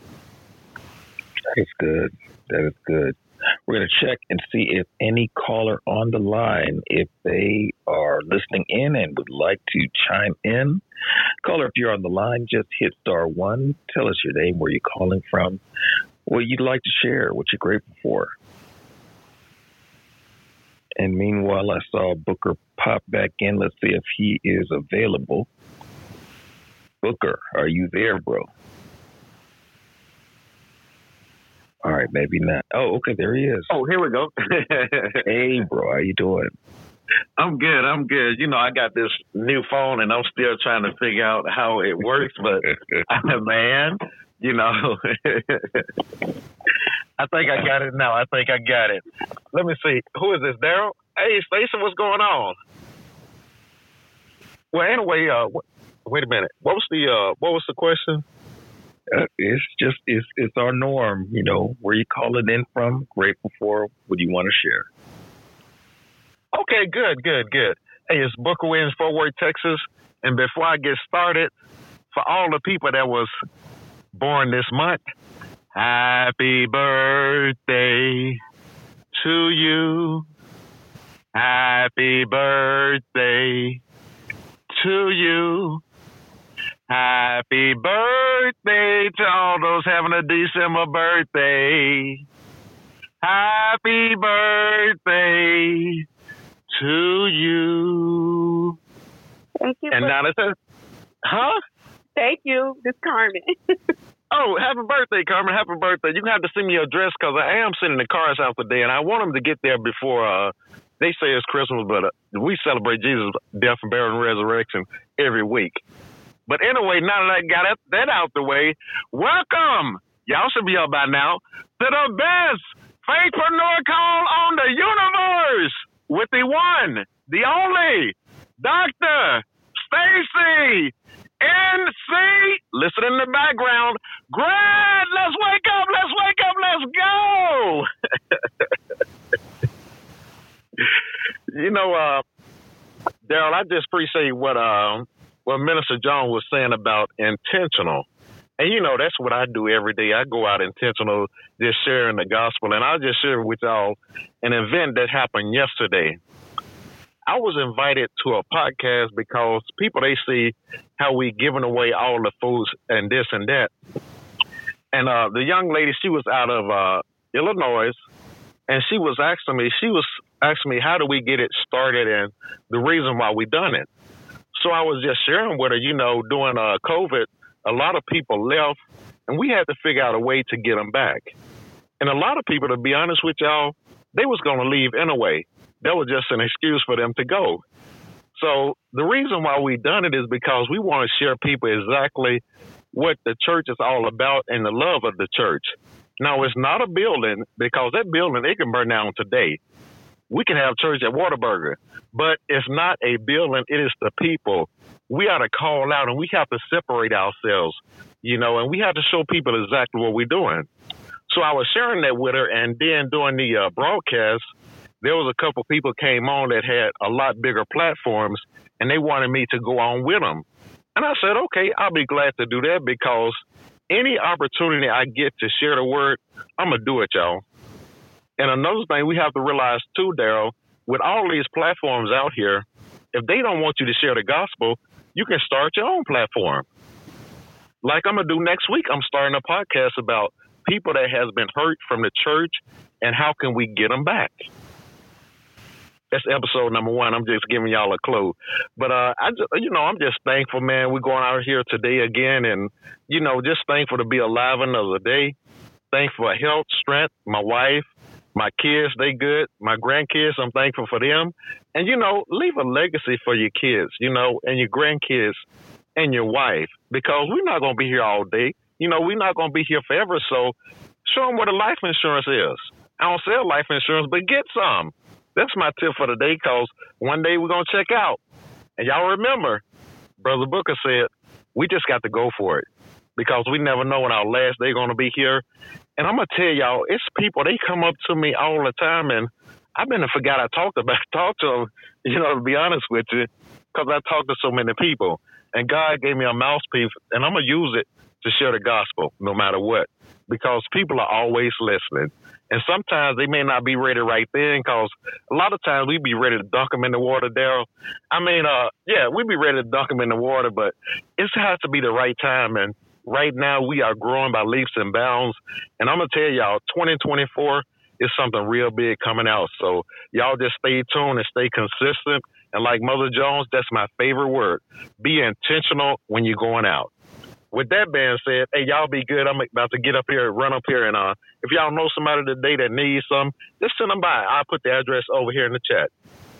That's good. That is good. We're going to check and see if any caller on the line, if they are listening in and would like to chime in. Caller, if you're on the line, just hit *1. Tell us your name, where you're calling from, what you'd like to share, what you're grateful for. And meanwhile, I saw Booker pop back in. Let's see if he is available. Booker, are you there, bro? All right, maybe not. Oh, okay, there he is. Oh, here we go. Hey, bro, how you doing? I'm good. I got this new phone, and I'm still trying to figure out how it works. But, man, I think I got it now. Let me see. Who is this, Daryl? Hey, Stacey, what's going on? Well, anyway, wait a minute. What was the question? It's our norm, where you calling in from, grateful for, what you want to share. Okay, good. Hey, it's Booker Williams, Fort Worth, Texas. And before I get started, for all the people that was born this month, happy birthday to you. Happy birthday to you. Happy birthday to all those having a December birthday. Happy birthday to you. Thank you. And now it says, huh? Thank you. This is Carmen. Oh, happy birthday, Carmen. Happy birthday. You're going to have to send me your address because I am sending the cars out today, and I want them to get there before they say it's Christmas, but we celebrate Jesus' death and burial and resurrection every week. But anyway, now that I got that out the way, welcome. Y'all should be up by now to the best faithpreneur call on the universe with the one, the only, Dr. Stacy NC. Listen in the background. Grant, let's wake up, let's go. You know, Daryl, I just appreciate what Minister John was saying about intentional. And, you know, that's what I do every day. I go out intentional, just sharing the gospel. And I'll just share with y'all an event that happened yesterday. I was invited to a podcast because people, they see how we giving away all the foods and this and that. And the young lady, she was out of Illinois, and she was asking me, how do we get it started and the reason why we done it. So I was just sharing with her, you know, during COVID, a lot of people left, and we had to figure out a way to get them back. And a lot of people, to be honest with y'all, they was going to leave anyway. That was just an excuse for them to go. So the reason why we done it is because we want to share people exactly what the church is all about and the love of the church. Now, it's not a building, because that building, it can burn down today. We can have church at Whataburger, but it's not a building. It is the people. We ought to call out, and we have to separate ourselves, you know, and we have to show people exactly what we're doing. So I was sharing that with her, and then during the broadcast, there was a couple people came on that had a lot bigger platforms, and they wanted me to go on with them. And I said, okay, I'll be glad to do that, because any opportunity I get to share the word, I'm going to do it, y'all. And another thing we have to realize too, Daryl, with all these platforms out here, if they don't want you to share the gospel, you can start your own platform. Like I'm going to do next week, I'm starting a podcast about people that has been hurt from the church and how can we get them back. That's episode number 1. I'm just giving y'all a clue. But, I'm just thankful, man. We're going out here today again, and, you know, just thankful to be alive another day. Thankful for health, strength, my wife, my kids, they good. My grandkids, I'm thankful for them. And, you know, leave a legacy for your kids, you know, and your grandkids and your wife, because we're not going to be here all day. You know, we're not going to be here forever. So show them what a life insurance is. I don't sell life insurance, but get some. That's my tip for the day, because one day we're going to check out. And y'all remember, Brother Booker said, we just got to go for it, because we never know when our last day going to be here. And I'm going to tell y'all, it's people, they come up to me all the time, and I've been forgot I talked to them, you know, to be honest with you, because I talk to so many people. And God gave me a mouthpiece, and I'm going to use it to share the gospel no matter what, because people are always listening. And sometimes they may not be ready right then, because a lot of times we be ready to dunk them in the water, Daryl. I mean, we be ready to dunk them in the water, but it has to be the right time. And right now we are growing by leaps and bounds. And I'm going to tell y'all, 2024 is something real big coming out. So y'all just stay tuned and stay consistent. And like Mother Jones, that's my favorite word. Be intentional when you're going out. With that being said, hey, y'all be good. I'm about to get up here, run up here, and if y'all know somebody today that needs some, just send them by. I'll put the address over here in the chat.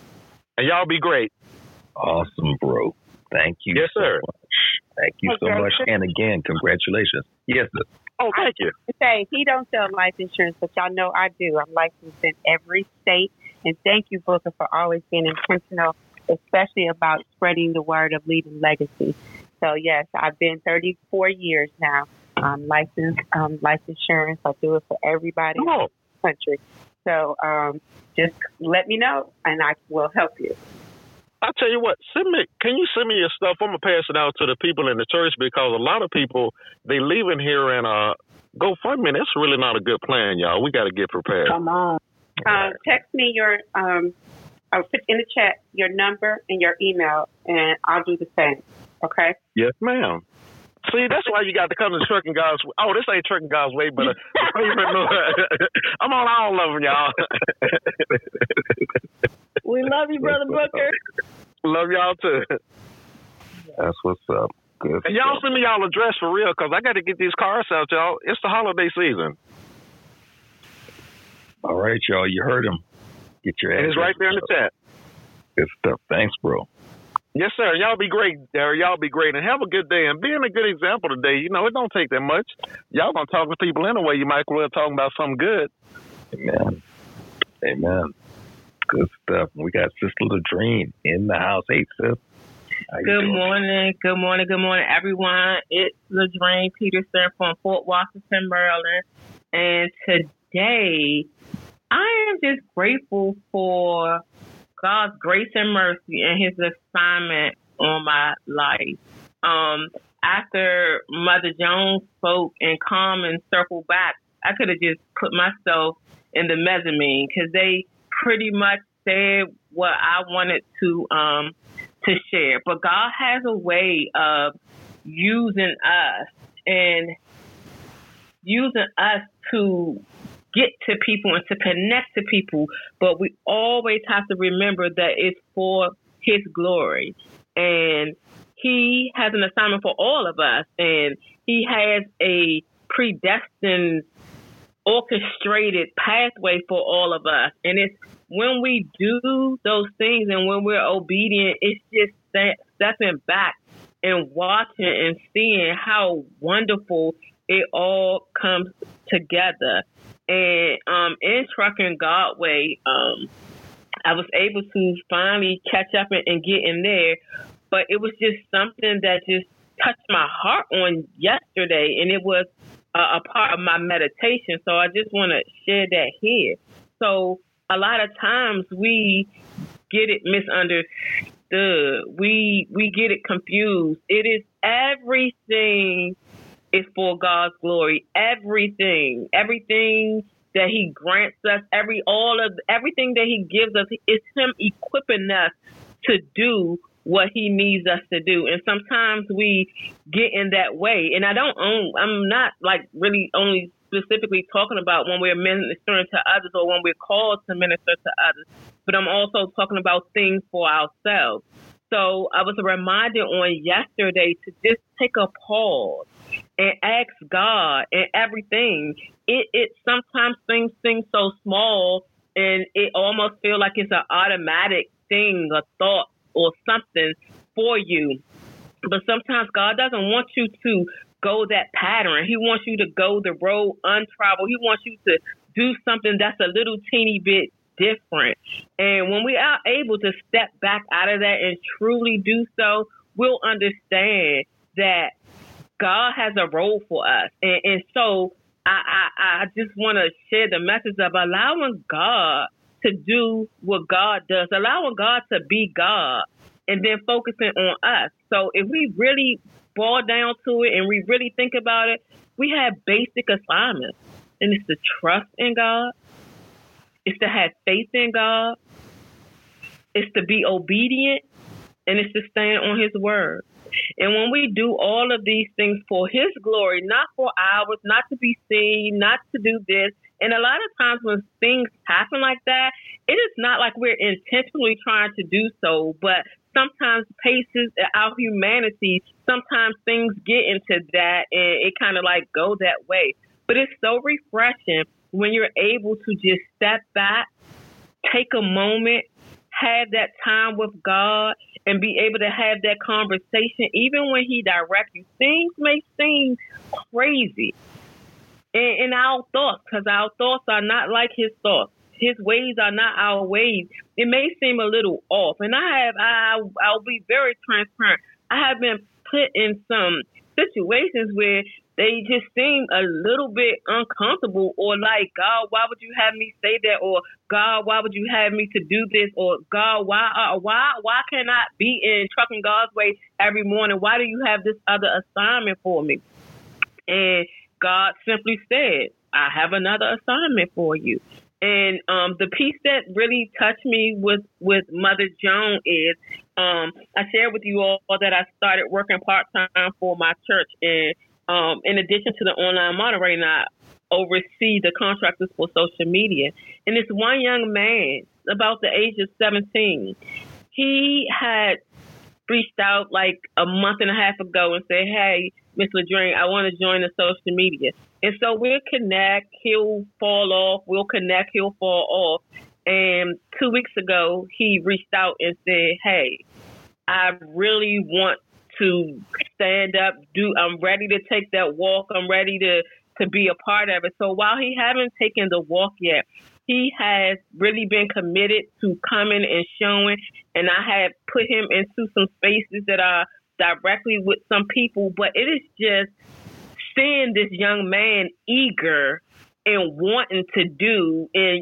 And y'all be great. Awesome, bro. Thank you so much. Thank you so much. And again, congratulations. Yes, sir. Oh, thank you. Say, he don't sell life insurance, but y'all know I do. I'm licensed in every state. And thank you, Booker, for always being intentional, especially about spreading the word of leaving legacy. So, yes, I've been 34 years now. I'm licensed life insurance. I do it for everybody in the country. So just let me know, and I will help you. I'll tell tell you what, can you send me your stuff? I'm going to pass it out to the people in the church because a lot of people, they leaving here and GoFundMe. That's really not a good plan, y'all. We got to get prepared. Come on. Text me your, I'll put in the chat your number and your email, and I'll do the same. Okay? Yes, ma'am. See, that's why you got to come to Trucking God's Way. Oh, this ain't Trucking God's Way, but I'm on all of them, y'all. We love you, Brother Booker. Love y'all, too. That's what's up. Good. And y'all send me y'all address for real, because I got to get these cars out, y'all. It's the holiday season. All right, y'all. You heard him. Get your address. And it's right there in the chat. Good stuff. Thanks, bro. Yes, sir. Y'all be great, Darryl. Y'all be great. And have a good day. And being a good example today, you know, it don't take that much. Y'all going to talk to people anyway. You might as well talk about something good. Amen. Amen. Good stuff. We got Sister Ladrine in the house. Hey, sis. Good morning. Good morning. Good morning, everyone. It's Ladrine Peterson from Fort Washington, Maryland. And today, I am just grateful for God's grace and mercy and his assignment on my life. After Mother Jones spoke and come and circle back, I could have just put myself in the mezzanine because they pretty much said what I wanted to share. But God has a way of using us and using us to get to people and to connect to people, but we always have to remember that it's for his glory. And he has an assignment for all of us, and he has a predestined, orchestrated pathway for all of us. And it's when we do those things and when we're obedient, it's just stepping back and watching and seeing how wonderful it all comes together. And in Trucking God Way, I was able to finally catch up and get in there. But it was just something that just touched my heart on yesterday, and it was a part of my meditation. So I just want to share that here. So a lot of times we get it misunderstood. We get it confused. It is everything is for God's glory. Everything that he grants us, everything that he gives us is him equipping us to do what he needs us to do. And sometimes we get in that way. And I'm not like really only specifically talking about when we're ministering to others or when we're called to minister to others, but I'm also talking about things for ourselves. So I was reminded on yesterday to just take a pause and ask God and everything. It sometimes things seem so small and it almost feels like it's an automatic thing, a thought or something for you. But sometimes God doesn't want you to go that pattern. He wants you to go the road untraveled. He wants you to do something that's a little teeny bit different. And when we are able to step back out of that and truly do so, we'll understand that God has a role for us. And so I just want to share the message of allowing God to do what God does, allowing God to be God, and then focusing on us. So if we really boil down to it and we really think about it, we have basic assignments. And it's to trust in God. It's to have faith in God. It's to be obedient. And it's to stand on his word. And when we do all of these things for his glory, not for ours, not to be seen, not to do this. And a lot of times when things happen like that, it is not like we're intentionally trying to do so, but sometimes paces our humanity, sometimes things get into that and it kind of like go that way. But it's so refreshing when you're able to just step back, take a moment, have that time with God, and be able to have that conversation, even when he directs you. Things may seem crazy in our thoughts, because our thoughts are not like his thoughts. His ways are not our ways. It may seem a little off. And I'll be very transparent. I have been put in some situations where they just seem a little bit uncomfortable, or like, God, why would you have me say that? Or God, why would you have me to do this? Or God, why can't I be in Trucking God's Way every morning? Why do you have this other assignment for me? And God simply said, I have another assignment for you. And the piece that really touched me with Mother Joan is, I shared with you all that I started working part-time for my church. And in addition to the online moderating, I oversee the contractors for social media. And this one young man, about the age of 17, he had reached out like a month and a half ago and said, hey, Miss LaDrain, I want to join the social media. And so we'll connect, he'll fall off, we'll connect, he'll fall off. And 2 weeks ago, he reached out and said, hey, I really want to stand up, I'm ready to take that walk, I'm ready to be a part of it. So while he haven't taken the walk yet, he has really been committed to coming and showing, and I have put him into some spaces that are directly with some people, but it is just seeing this young man eager and wanting to do, and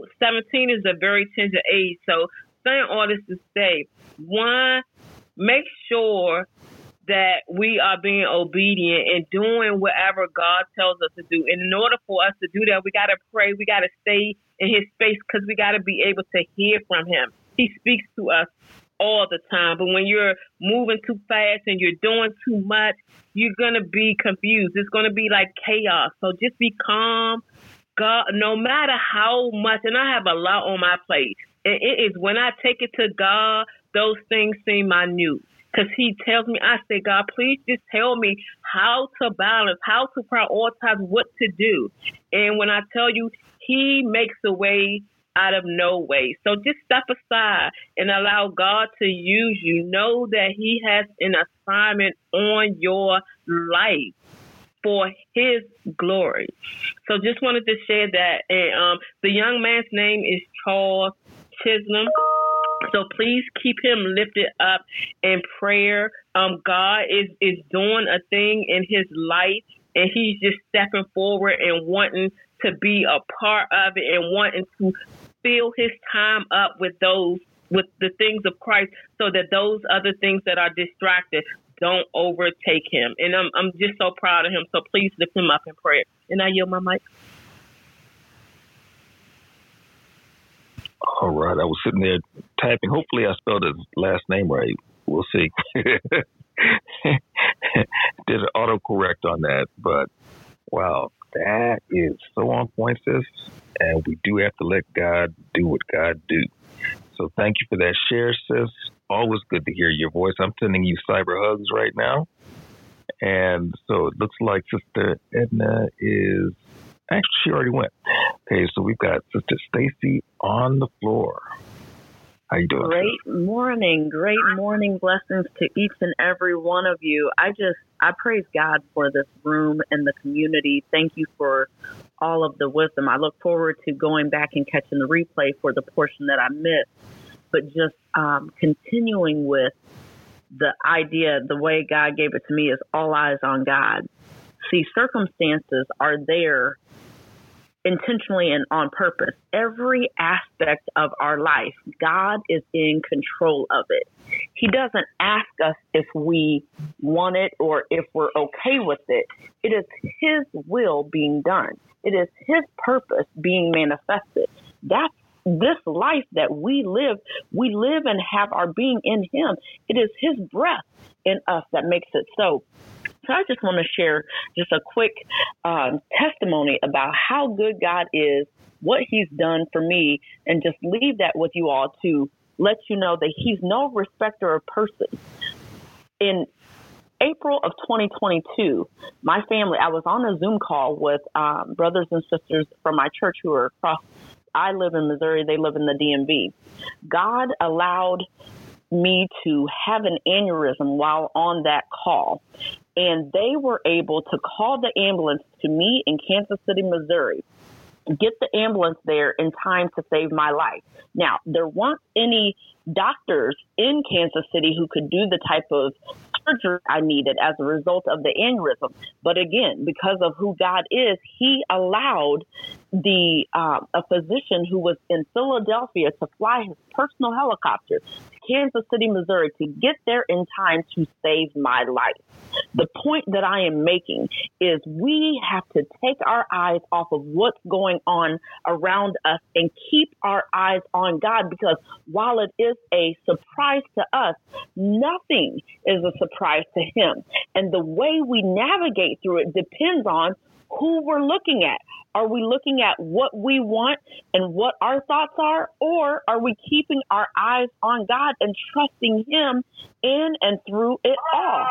17 is a very tender age. So saying all this to say, one, make sure that we are being obedient and doing whatever God tells us to do. And in order for us to do that, we got to pray. We got to stay in his space because we got to be able to hear from him. He speaks to us all the time. But when you're moving too fast and you're doing too much, you're going to be confused. It's going to be like chaos. So just be calm. God, no matter how much, and I have a lot on my plate, and it is when I take it to God, those things seem minute. Because he tells me, I say, God, please just tell me how to balance, how to prioritize, what to do. And when I tell you, he makes a way out of no way. So just step aside and allow God to use you. Know that he has an assignment on your life for his glory. So just wanted to share that. And the young man's name is Charles Chisholm. So please keep him lifted up in prayer. God is doing a thing in his life, and he's just stepping forward and wanting to be a part of it and wanting to fill his time up with the things of Christ, so that those other things that are distracted don't overtake him. And I'm just so proud of him. So please lift him up in prayer. And I yield my mic. All right. I was sitting there typing. Hopefully I spelled his last name right. We'll see. Did an autocorrect on that. But, wow, that is so on point, sis. And we do have to let God do what God do. So thank you for that share, sis. Always good to hear your voice. I'm sending you cyber hugs right now. And so it looks like Sister Edna is... Actually, she already went. Okay, so we've got Sister Stacy on the floor. How you doing? Great morning. Blessings to each and every one of you. I praise God for this room and the community. Thank you for all of the wisdom. I look forward to going back and catching the replay for the portion that I missed. But just continuing with the idea, the way God gave it to me is all eyes on God. See, circumstances are there intentionally and on purpose. Every aspect of our life, God is in control of it. He doesn't ask us if we want it or if we're okay with it. It is his will being done. It is his purpose being manifested. That's this life that we live and have our being in him. It is his breath in us that makes it so. So I just want to share just a quick testimony about how good God is, what he's done for me, and just leave that with you all to let you know that he's no respecter of person. In April of 2022, my family, I was on a Zoom call with brothers and sisters from my church who are across. I live in Missouri. They live in the DMV. God allowed me to have an aneurysm while on that call. And they were able to call the ambulance to me in Kansas City, Missouri, get the ambulance there in time to save my life. Now, there weren't any doctors in Kansas City who could do the type of surgery I needed as a result of the aneurysm. But again, because of who God is, he allowed a physician who was in Philadelphia to fly his personal helicopter to Kansas City, Missouri, to get there in time to save my life. The point that I am making is we have to take our eyes off of what's going on around us and keep our eyes on God, because while it is a surprise to us, nothing is a surprise to him. And the way we navigate through it depends on who we're looking at. Are we looking at what we want and what our thoughts are, or are we keeping our eyes on God and trusting him in and through it all?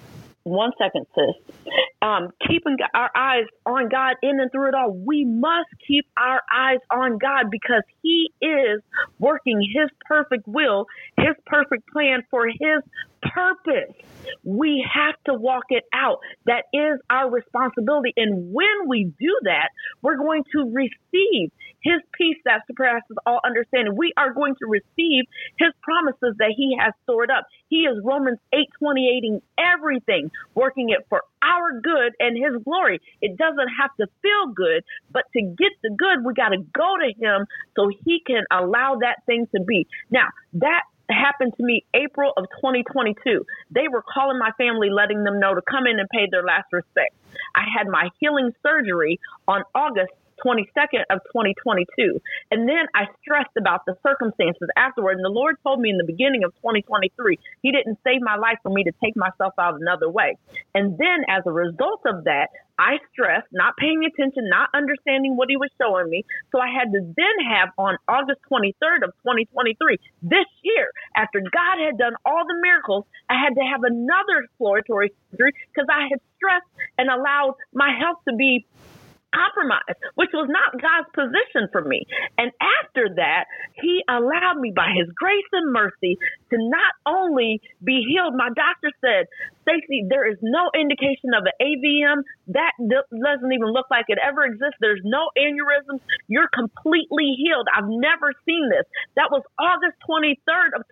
1 second, sis. Keeping our eyes on God in and through it all. We must keep our eyes on God because he is working his perfect will, his perfect plan for his purpose. We have to walk it out. That is our responsibility. And when we do that, we're going to receive his peace that surpasses all understanding. We are going to receive his promises that he has stored up. He is Romans 8:28ing everything, working it for our good and his glory. It doesn't have to feel good, but to get the good, we got to go to him so he can allow that thing to be. Now, that happened to me April of 2022. They were calling my family, letting them know to come in and pay their last respects. I had my healing surgery on August 22nd of 2022. And then I stressed about the circumstances afterward. And the Lord told me in the beginning of 2023, he didn't save my life for me to take myself out another way. And then as a result of that, I stressed, not paying attention, not understanding what he was showing me. So I had to then have on August 23rd of 2023, this year, after God had done all the miracles, I had to have another exploratory surgery because I had stressed and allowed my health to be compromised, which was not God's position for me. And after that, he allowed me by his grace and mercy to not only be healed. My doctor said, Stacey, there is no indication of an AVM. That doesn't even look like it ever exists. There's no aneurysms. You're completely healed. I've never seen this. That was August 23rd of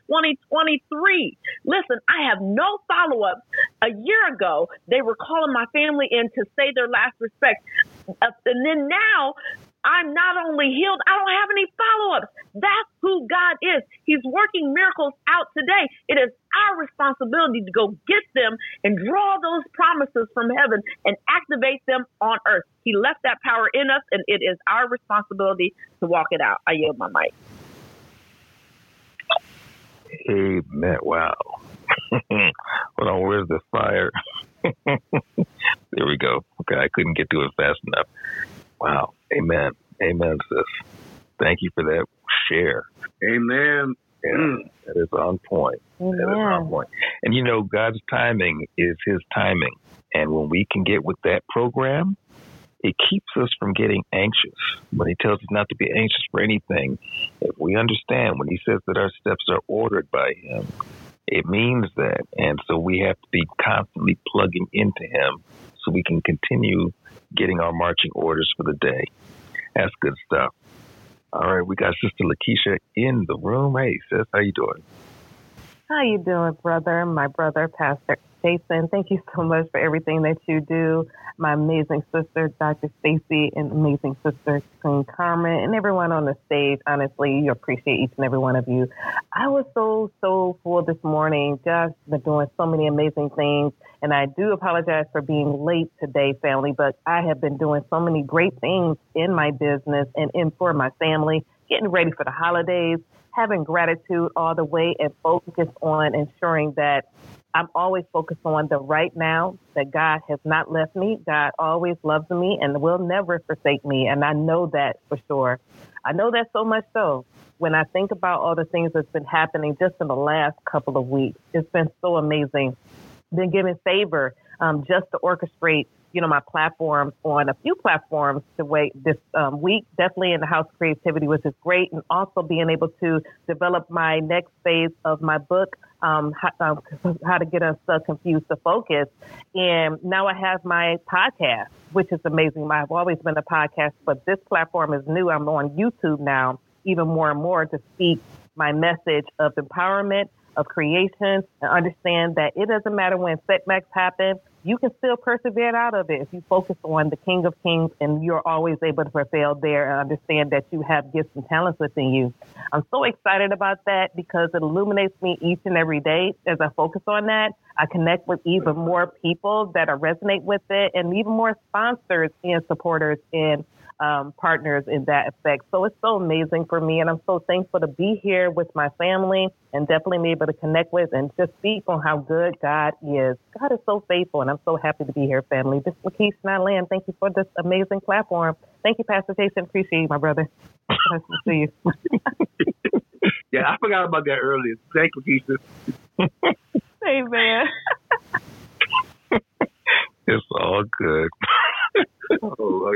2023. Listen, I have no follow-ups. A year ago, they were calling my family in to say their last respects. And then now I'm not only healed, I don't have any follow-ups. That's who God is. He's working miracles out today. It is our responsibility to go get them and draw those promises from heaven and activate them on earth. He left that power in us, and it is our responsibility to walk it out. I yield my mic. Amen. Wow. Hold on, where's the fire? There we go. Okay, I couldn't get to it fast enough. Wow. Amen. Amen, sis. Thank you for that share. Amen. Yeah, that is on point. Amen. That is on point. And you know, God's timing is his timing. And when we can get with that program, it keeps us from getting anxious. When he tells us not to be anxious for anything, if we understand when he says that our steps are ordered by him, it means that. And so we have to be constantly plugging into him so we can continue getting our marching orders for the day. That's good stuff. All right, we got Sister Lakeisha in the room. Hey, sis, how you doing? How you doing, brother? My brother, Pastor Jason. Thank you so much for everything that you do. My amazing sister, Dr. Stacey, and amazing sister, Queen Carmen, and everyone on the stage. Honestly, you appreciate each and every one of you. I was so full this morning. Just been doing so many amazing things. And I do apologize for being late today, family, but I have been doing so many great things in my business and for my family, getting ready for the holidays, having gratitude all the way, and focus on ensuring that I'm always focused on the right now, that God has not left me. God always loves me and will never forsake me. And I know that for sure. I know that so much so. When I think about all the things that's been happening just in the last couple of weeks, it's been so amazing. Been given favor just to orchestrate, my platforms on a few platforms the way this week, definitely in the House of Creativity, which is great. And also being able to develop my next phase of my book, How to Get Unstuck, Confused to Focus. And now I have my podcast, which is amazing. I've always been a podcast, but this platform is new. I'm on YouTube now, even more and more to speak my message of empowerment, of creation and understand that it doesn't matter when setbacks happen. You can still persevere out of it if you focus on the King of Kings, and you're always able to prevail there and understand that you have gifts and talents within you. I'm so excited about that because it illuminates me each and every day as I focus on that. I connect with even more people that resonate with it and even more sponsors and supporters and partners in that effect. So it's so amazing for me, and I'm so thankful to be here with my family and definitely be able to connect with and just speak on how good God is. God is so faithful, and I'm so happy to be here, family. This is Lakeisha and I land. Thank you for this amazing platform. Thank you, Pastor Jason. Appreciate you, my brother. Nice to see you. Yeah, I forgot about that earlier. Thank you, Lakeisha. Hey, man. It's all good. Oh,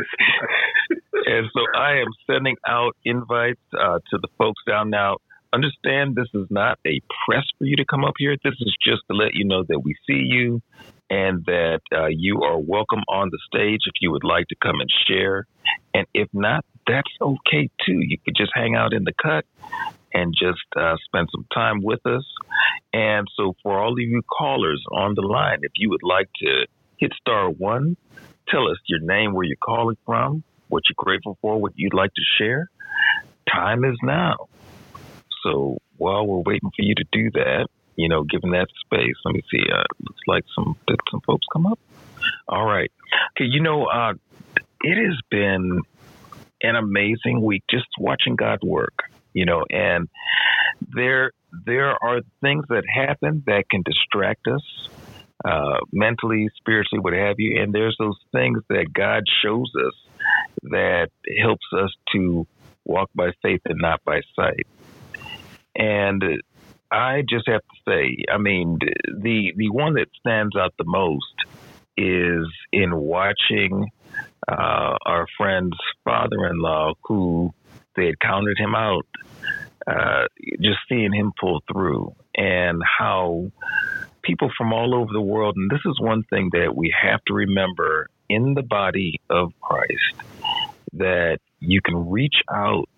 and so I am sending out invites to the folks down now. Understand this is not a press for you to come up here. This is just to let you know that we see you and that you are welcome on the stage if you would like to come and share. And if not, that's okay too. You could just hang out in the cut and just spend some time with us. And so for all of you callers on the line, if you would like to hit *1, tell us your name, where you're calling from, what you're grateful for, what you'd like to share. Time is now. So while we're waiting for you to do that, given that space, let me see. Looks like did some folks come up? All right. Okay, it has been an amazing week just watching God work, and there are things that happen that can distract us. Mentally, spiritually, what have you. And there's those things that God shows us that helps us to walk by faith and not by sight. And I just have to say, the one that stands out the most is in watching our friend's father-in-law, who they had counted him out, just seeing him pull through, and how people from all over the world, and this is one thing that we have to remember in the body of Christ, that you can reach out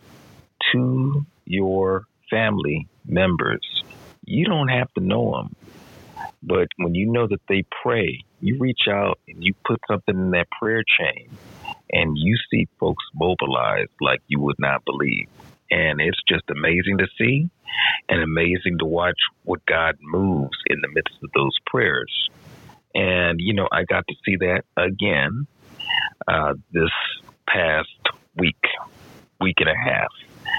to your family members. You don't have to know them, but when you know that they pray, you reach out and you put something in that prayer chain, and you see folks mobilize like you would not believe. And it's just amazing to see and amazing to watch what God moves in the midst of those prayers. And, I got to see that again this past week and a half,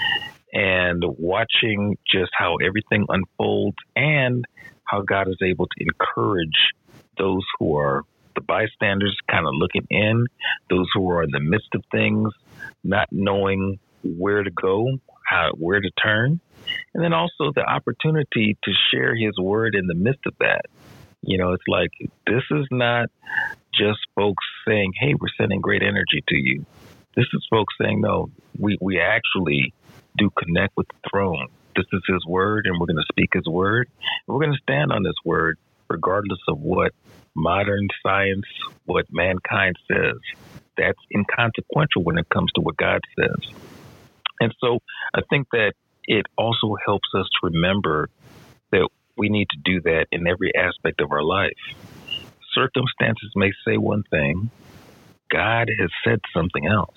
and watching just how everything unfolds and how God is able to encourage those who are the bystanders, kind of looking in, those who are in the midst of things, not knowing where to go, where to turn, and then also the opportunity to share his word in the midst of that. It's like, this is not just folks saying, hey, we're sending great energy to you. This is folks saying, no, we actually do connect with the throne. This is his word, and we're going to speak his word. And we're going to stand on this word, regardless of what modern science, what mankind says. That's inconsequential when it comes to what God says. And so I think that it also helps us to remember that we need to do that in every aspect of our life. Circumstances may say one thing. God has said something else.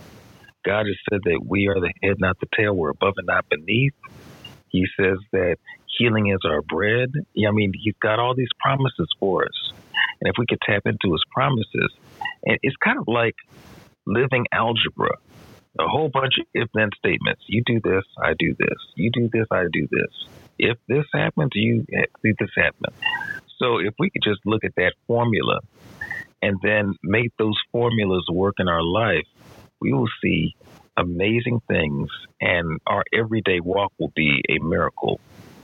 God has said that we are the head, not the tail. We're above and not beneath. He says that healing is our bread. He's got all these promises for us. And if we could tap into his promises, and it's kind of like living algebra. A whole bunch of if-then statements. You do this, I do this. You do this, I do this. If this happens, you see this happen. So if we could just look at that formula and then make those formulas work in our life, we will see amazing things, and our everyday walk will be a miracle.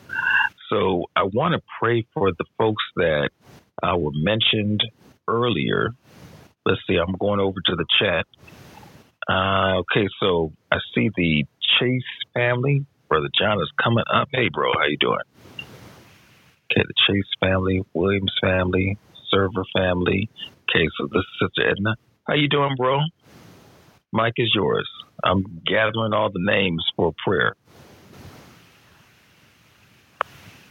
So I want to pray for the folks that were mentioned earlier. Let's see, I'm going over to the chat. Okay, so I see the Chase family. Brother John is coming up. Hey, bro, how you doing? Okay, the Chase family, Williams family, Server family. Okay, so this is Sister Edna. How you doing, bro? Mike is yours. I'm gathering all the names for prayer.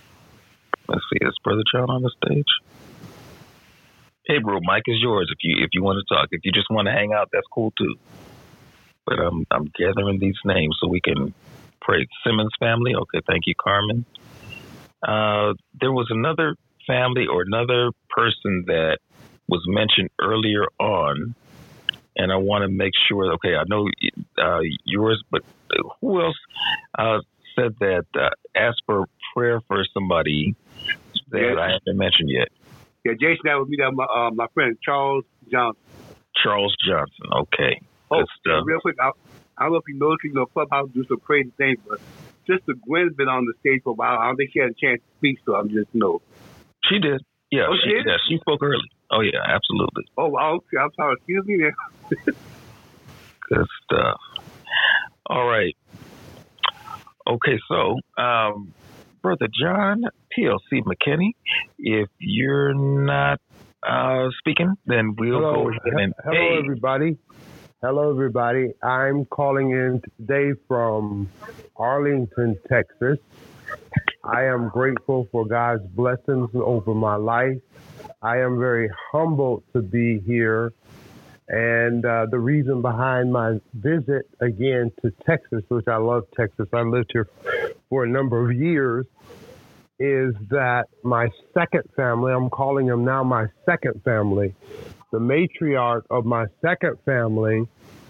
Let's see, is Brother John on the stage? Hey, bro, mic is yours if you want to talk. If you just want to hang out, that's cool too. But I'm gathering these names so we can pray. Simmons family. Okay, thank you, Carmen. There was another family or another person that was mentioned earlier on, and I want to make sure. Okay, I know yours, but who else said that? Ask for prayer for somebody that I haven't mentioned yet. Yeah, Jason, that would be my friend Charles Johnson. Charles Johnson. Okay. Oh, real quick, I don't know if you noticed, Clubhouse do some crazy things, but Sister Gwen's been on the stage for a while. I don't think she had a chance to speak, so I'm just She did. Yeah, she did? Yeah, she spoke early. Oh, yeah, absolutely. Oh, okay. I'm sorry. Excuse me there. Good stuff. All right. Okay, so, Brother John TLC McKinney, if you're not speaking, then we'll go ahead and... Hello, everybody. Hello, everybody. I'm calling in today from Arlington, Texas. I am grateful for God's blessings over my life. I am very humbled to be here. And the reason behind my visit again to Texas, which I love Texas, I lived here for a number of years, is that my second family, I'm calling them now my second family, the matriarch of my second family,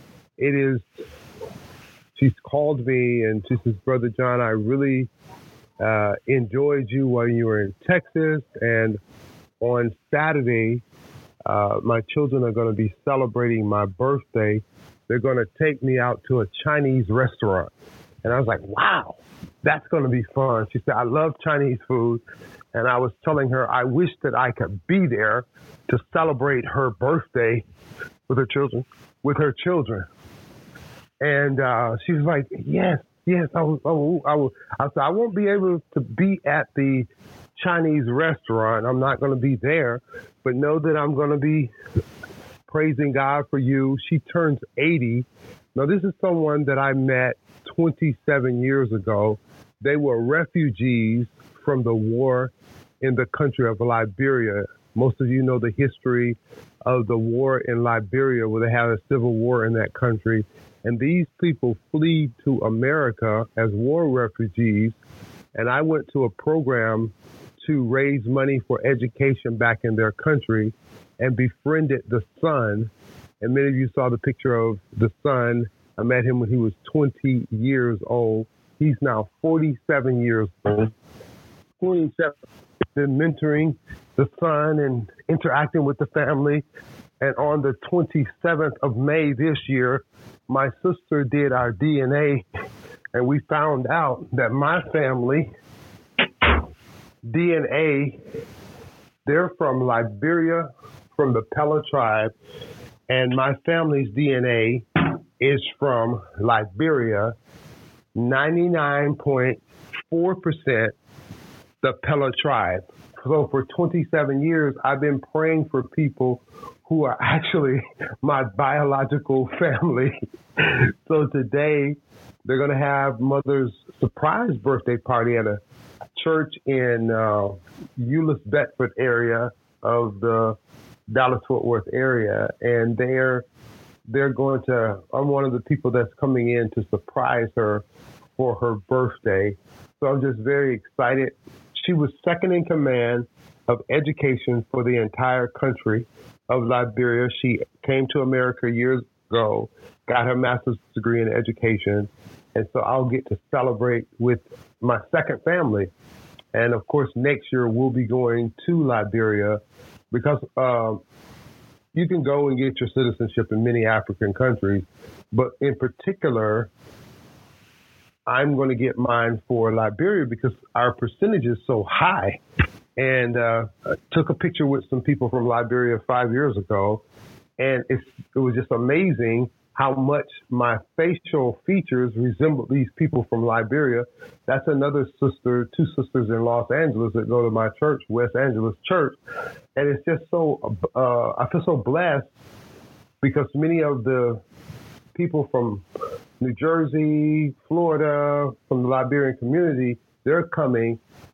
she's called me and she says, Brother John, I really enjoyed you while you were in Texas. And on Saturday, my children are going to be celebrating my birthday. They're going to take me out to a Chinese restaurant. And I was like, wow, that's going to be fun. She said, I love Chinese food. And I was telling her, I wish that I could be there to celebrate her birthday with her children. And she was like, yes, I said, I won't be able to be at the Chinese restaurant. I'm not going to be there, but know that I'm going to be praising God for you. She turns 80. Now, this is someone that I met 27 years ago. They were refugees from the war in the country of Liberia. Most of you know the history of the war in Liberia, where they had a civil war in that country. And these people fled to America as war refugees. And I went to a program to raise money for education back in their country and befriended the son. And many of you saw the picture of the son. I met him when he was 20 years old. He's now 47 years old. 47. Been mentoring the son and interacting with the family. And on the 27th of May this year, my sister did our DNA, and we found out that my family DNA, they're from Liberia, from the Pella tribe, and my family's DNA is from Liberia, 99.4% the Pella tribe. So for 27 years, I've been praying for people who are actually my biological family. So today, they're going to have Mother's surprise birthday party at a church in Euless, Bedford area of the Dallas-Fort Worth area. And they're going to, I'm one of the people that's coming in to surprise her for her birthday. So I'm just very excited. She was second in command of education for the entire country of Liberia. She came to America years ago, got her master's degree in education. And so I'll get to celebrate with my second family. And of course, next year we'll be going to Liberia because you can go and get your citizenship in many African countries. But in particular, I'm going to get mine for Liberia because our percentage is so high. And I took a picture with some people from Liberia 5 years ago, and it was just amazing how much my facial features resemble these people from Liberia. That's another sister, two sisters in Los Angeles that go to my church, West Angeles Church. And it's just so, I feel so blessed because many of the people from New Jersey, Florida, from the Liberian community, they're coming.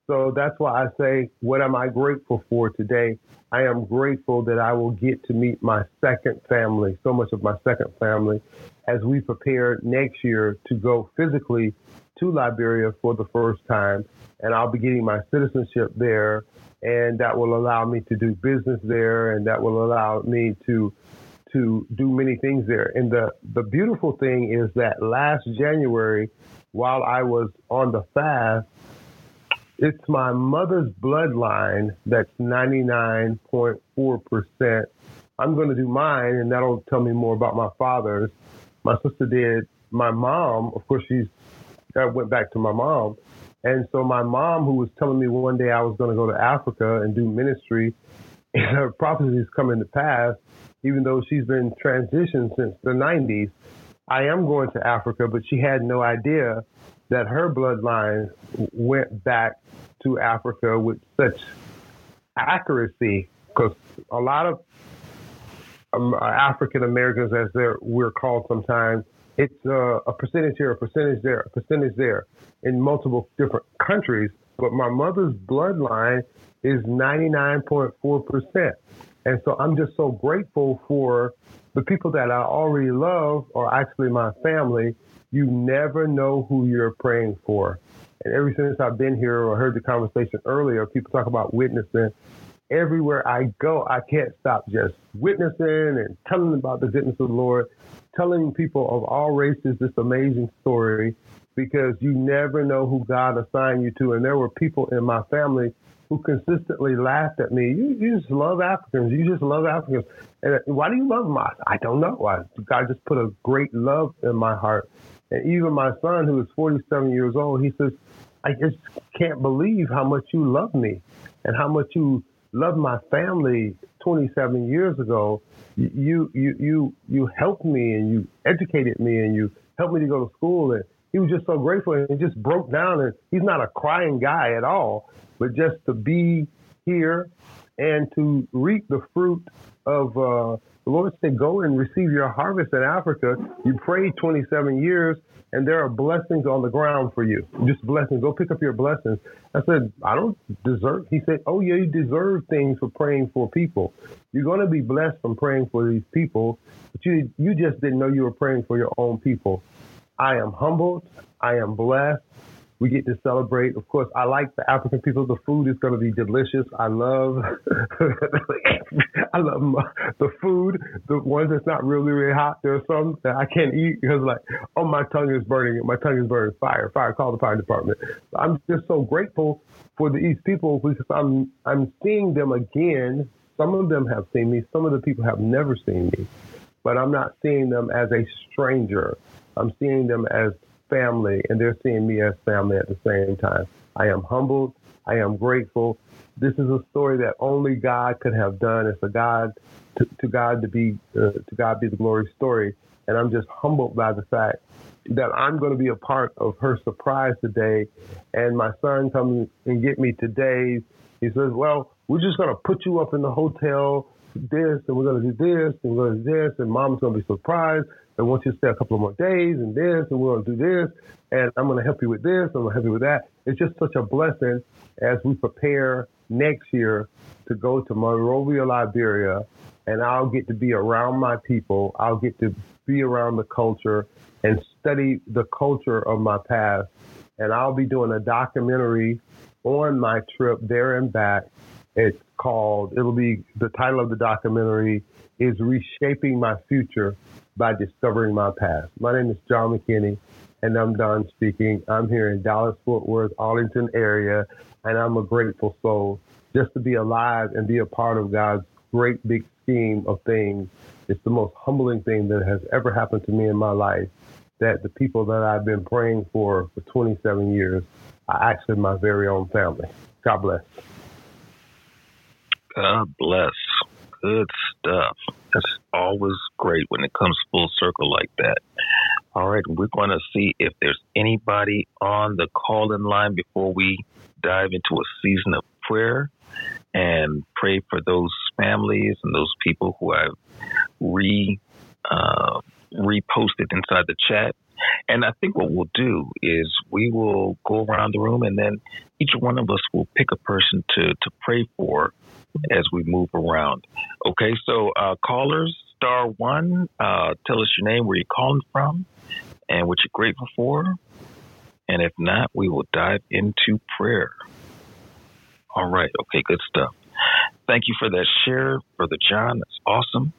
So that's why I say, what am I grateful for today? I am grateful that I will get to meet my second family, so much of my second family, as we prepare next year to go physically to Liberia for the first time. And I'll be getting my citizenship there, and that will allow me to do business there, and that will allow me to do many things there. And the beautiful thing is that last January, while I was on the fast, it's my mother's bloodline that's 99.4%. I'm going to do mine, and that'll tell me more about my father's. My sister did. My mom, of course, I went back to my mom. And so my mom, who was telling me one day I was going to go to Africa and do ministry, and her prophecies coming to pass, even though she's been transitioned since the 90s. I am going to Africa, but she had no idea that her bloodline went back to Africa with such accuracy, because a lot of African Americans, as we're called sometimes, it's a percentage here, a percentage there, a percentage there in multiple different countries. But my mother's bloodline is 99.4%. And so I'm just so grateful for the people that I already love, or actually my family. You never know who you're praying for. And ever since I've been here or heard the conversation earlier, people talk about witnessing. Everywhere I go, I can't stop just witnessing and telling about the goodness of the Lord, telling people of all races this amazing story, because you never know who God assigned you to. And there were people in my family who consistently laughed at me. You just love Africans. You just love Africans. And why do you love them? I don't know. God just put a great love in my heart. And even my son, who is 47 years old, he says, I just can't believe how much you love me and how much you love my family 27 years ago. You helped me, and you educated me, and you helped me to go to school. And he was just so grateful, and he just broke down. And he's not a crying guy at all, but just to be here and to reap the fruit of the Lord said, go and receive your harvest in Africa. You prayed 27 years, and there are blessings on the ground for you. Just blessings. Go pick up your blessings. I said, I don't deserve. He said, oh, yeah, you deserve things for praying for people. You're going to be blessed from praying for these people, but you just didn't know you were praying for your own people. I am humbled. I am blessed. We get to celebrate. Of course, I like the African people. The food is going to be delicious. I love the food, the ones that's not really, really hot. There are some that I can't eat because my tongue is burning. My tongue is burning. Fire, call the fire department. I'm just so grateful for these people because I'm seeing them again. Some of them have seen me. Some of the people have never seen me, but I'm not seeing them as a stranger. I'm seeing them as family, and they're seeing me as family at the same time. I am humbled. I am grateful. This is a story that only God could have done. It's a God to God be the glory story. And I'm just humbled by the fact that I'm going to be a part of her surprise today. And my son comes and get me today. He says, well, we're just going to put you up in the hotel, this, and we're going to do this, and we're going to do this, and mom's going to be surprised. I want you to stay a couple of more days and this, and we're going to do this, and I'm going to help you with this, I'm going to help you with that. It's just such a blessing as we prepare next year to go to Monrovia, Liberia, and I'll get to be around my people. I'll get to be around the culture and study the culture of my past. And I'll be doing a documentary on my trip there and back. The title of the documentary is Reshaping My Future by Discovering My Past. My name is John McKinney, and I'm done speaking. I'm here in Dallas, Fort Worth, Arlington area, and I'm a grateful soul just to be alive and be a part of God's great big scheme of things. It's the most humbling thing that has ever happened to me in my life, that the people that I've been praying for 27 years are actually my very own family. God bless. God bless. Good stuff. That's always great when it comes full circle like that. All right, we're going to see if there's anybody on the call-in line before we dive into a season of prayer and pray for those families and those people who I've reposted inside the chat. And I think what we'll do is we will go around the room, and then each one of us will pick a person to pray for as we move around. Okay, so callers, *1, tell us your name, where you're calling from, and what you're grateful for. And if not, we will dive into prayer. All right, okay, good stuff. Thank you for that share, Brother John. That's awesome.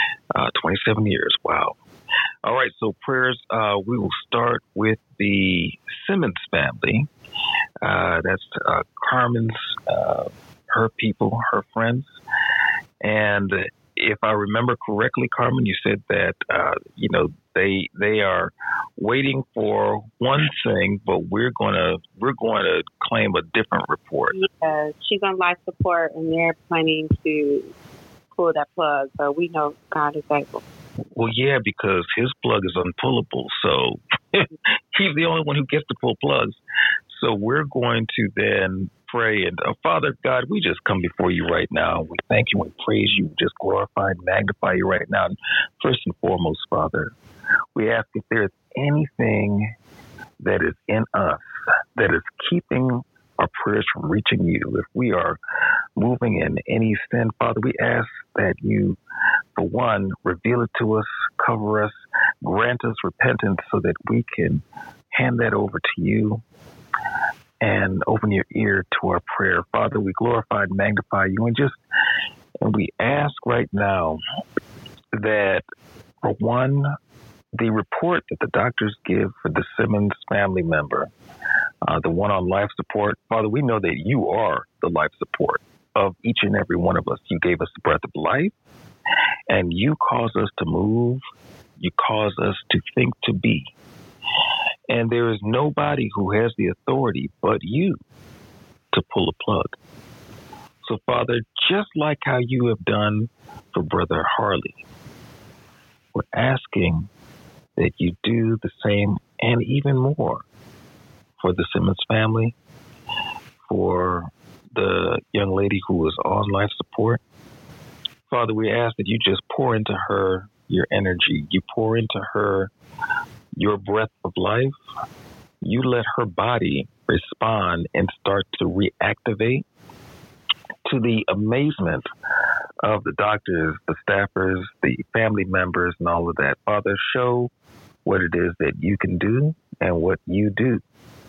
27 years, wow. All right, so prayers, we will start with the Simmons family. That's Carmen's, her people, her friends. And if I remember correctly, Carmen, you said that, they are waiting for one thing, but we're going to claim a different report. Yeah, she's on life support, and they're planning to pull that plug, but we know God is able. Well, yeah, because his plug is unpullable, so he's the only one who gets to pull plugs. So we're going to then pray. And Father God, we just come before you right now. We thank you and praise you, just glorify and magnify you right now. And first and foremost, Father, we ask if there's anything that is in us that is keeping our prayers from reaching you. If we are moving in any sin, Father, we ask that you, for one, reveal it to us, cover us, grant us repentance so that we can hand that over to you and open your ear to our prayer. Father, we glorify and magnify you, and we ask right now that, for one, the report that the doctors give for the Simmons family member, the one on life support, Father, we know that you are the life support of each and every one of us. You gave us the breath of life, and you cause us to move. You cause us to think, to be. And there is nobody who has the authority but you to pull a plug. So, Father, just like how you have done for Brother Harley, we're asking that you do the same and even more for the Simmons family, for the young lady who is on life support. Father, we ask that you just pour into her your energy. You pour into her your breath of life. You let her body respond and start to reactivate, to the amazement of the doctors, the staffers, the family members, and all of that. Father, show what it is that you can do and what you do.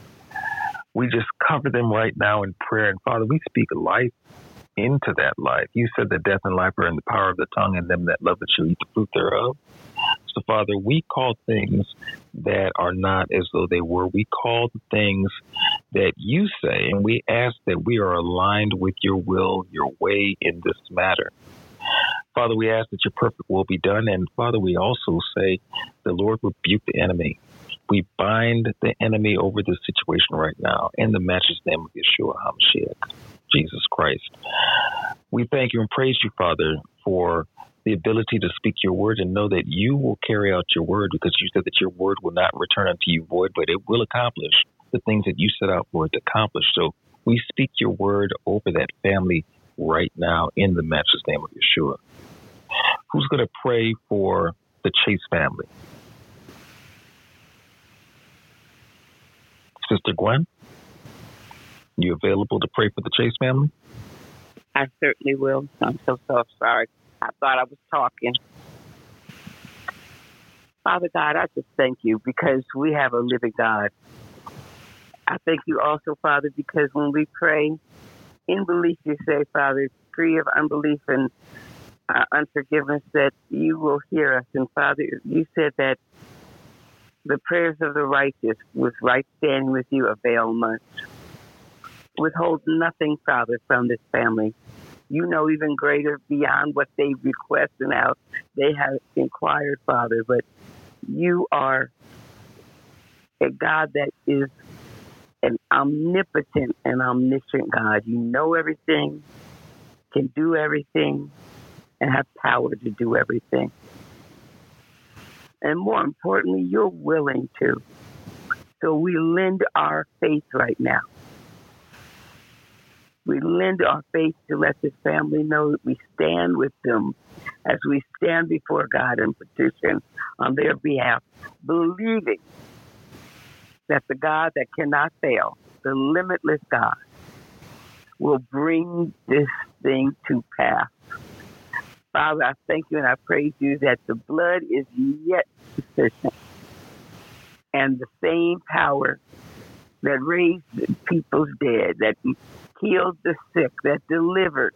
We just cover them right now in prayer. And Father, we speak life into that life. You said that death and life are in the power of the tongue, and them that love it shall eat the fruit thereof. So, Father, we call things that are not as though they were. We call the things that you say, and we ask that we are aligned with your will, your way in this matter. Father, we ask that your perfect will be done. And Father, we also say the Lord rebuke the enemy. We bind the enemy over this situation right now in the matchless name of Yeshua HaMashiach, Jesus Christ. We thank you and praise you, Father, for the ability to speak your word and know that you will carry out your word, because you said that your word will not return unto you void, but it will accomplish the things that you set out for it to accomplish. So we speak your word over that family right now in the matchless name of Yeshua. Who's going to pray for the Chase family? Sister Gwen, you available to pray for the Chase family? I certainly will. I'm so sorry. I thought I was talking. Father God, I just thank you because we have a living God. I thank you also, Father, because when we pray in belief, you say, Father, free of unbelief and unforgiveness, that you will hear us. And Father, you said that the prayers of the righteous with right standing with you avail much. Withhold nothing, Father, from this family. You know even greater beyond what they request and how they have inquired, Father. But you are a God that is an omnipotent and omniscient God. You know everything, can do everything, and have power to do everything. And more importantly, you're willing to. So we lend our faith right now. We lend our faith to let this family know that we stand with them as we stand before God and petition on their behalf, believing that the God that cannot fail, the limitless God, will bring this thing to pass. Father, I thank you and I praise you that the blood is yet sufficient, and the same power that raised people's dead, that healed the sick, that delivered,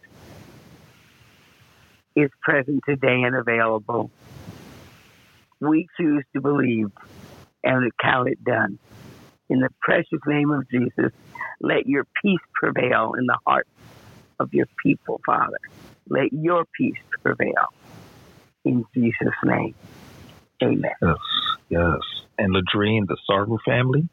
is present today and available. We choose to believe and count it done. In the precious name of Jesus, let your peace prevail in the hearts of your people, Father. Let your peace prevail. In Jesus' name, amen. Yes, yes. And Ladrine, the Sarver family?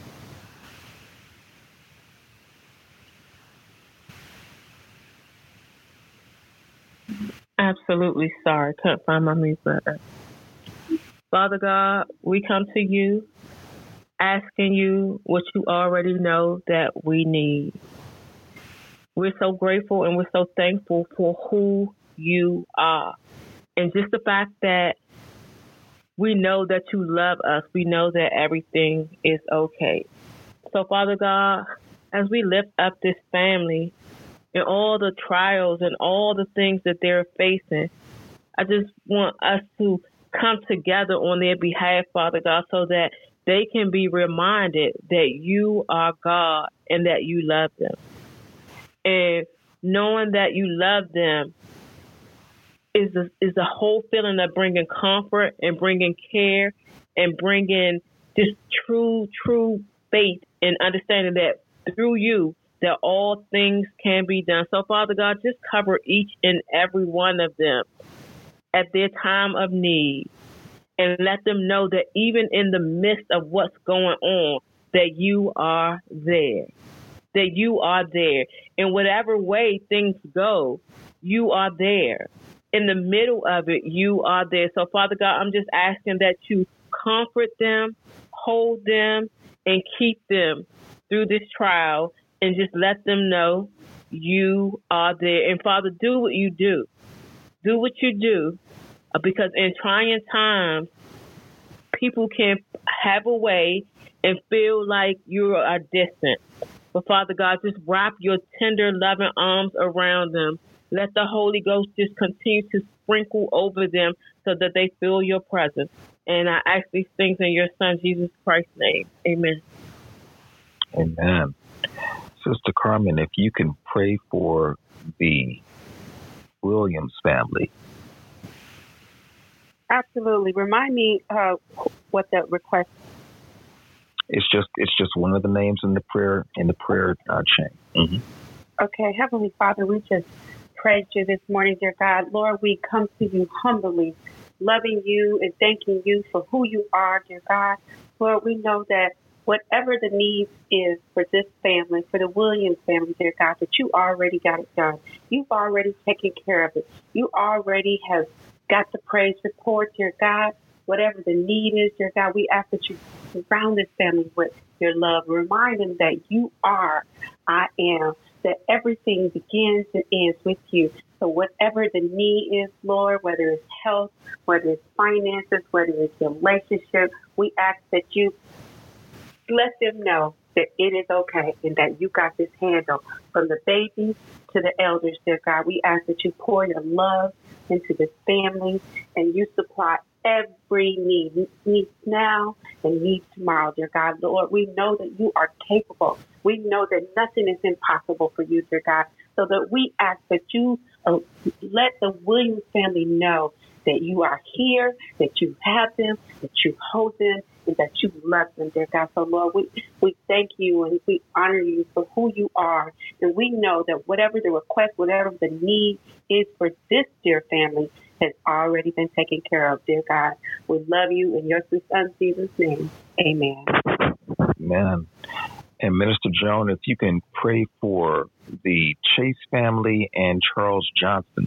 Absolutely sorry. Couldn't find my mute button. Father God, we come to you asking you what you already know that we need. We're so grateful and we're so thankful for who you are. And just the fact that we know that you love us, we know that everything is okay. So, Father God, as we lift up this family and all the trials and all the things that they're facing, I just want us to come together on their behalf, Father God, so that they can be reminded that you are God and that you love them. And knowing that you love them is a whole feeling of bringing comfort and bringing care and bringing this true faith and understanding that through you that all things can be done. So, Father God, just cover each and every one of them at their time of need and let them know that even in the midst of what's going on, that you are there. That you are there. In whatever way things go, you are there. In the middle of it, you are there. So, Father God, I'm just asking that you comfort them, hold them, and keep them through this trial, and just let them know you are there. And, Father, do what you do. Do what you do, because in trying times, people can have a way and feel like you are distant. But, Father God, just wrap your tender, loving arms around them. Let the Holy Ghost just continue to sprinkle over them so that they feel your presence. And I ask these things in your Son, Jesus Christ's name. Amen. Amen. Sister Carmen, if you can pray for the Williams family. Absolutely. Remind me what the request. It's just one of the names in the prayer chain. Mm-hmm. Okay, Heavenly Father, we just praise you this morning, dear God. Lord, we come to you humbly, loving you and thanking you for who you are, dear God. Lord, we know that whatever the need is for this family, for the Williams family, dear God, that you already got it done. You've already taken care of it. You already have got the praise report, dear God. Whatever the need is, dear God, we ask that you surround this family with your love. Remind them that you are, I am, that everything begins and ends with you. So whatever the need is, Lord, whether it's health, whether it's finances, whether it's relationship, we ask that you let them know that it is okay and that you got this handle. From the babies to the elders, dear God, we ask that you pour your love into this family and you supply every need now and need tomorrow, dear God. Lord, we know that you are capable. We know that nothing is impossible for you, dear God. So that we ask that you let the Williams family know that you are here, that you have them, that you hold them, and that you love them, dear God. So, Lord, we thank you and we honor you for who you are. And we know that whatever the request, whatever the need is for this dear family has already been taken care of, dear God. We love you in your sweet Son, Jesus' name. Amen. Amen. And Minister Joan, if you can pray for the Chase family and Charles Johnson.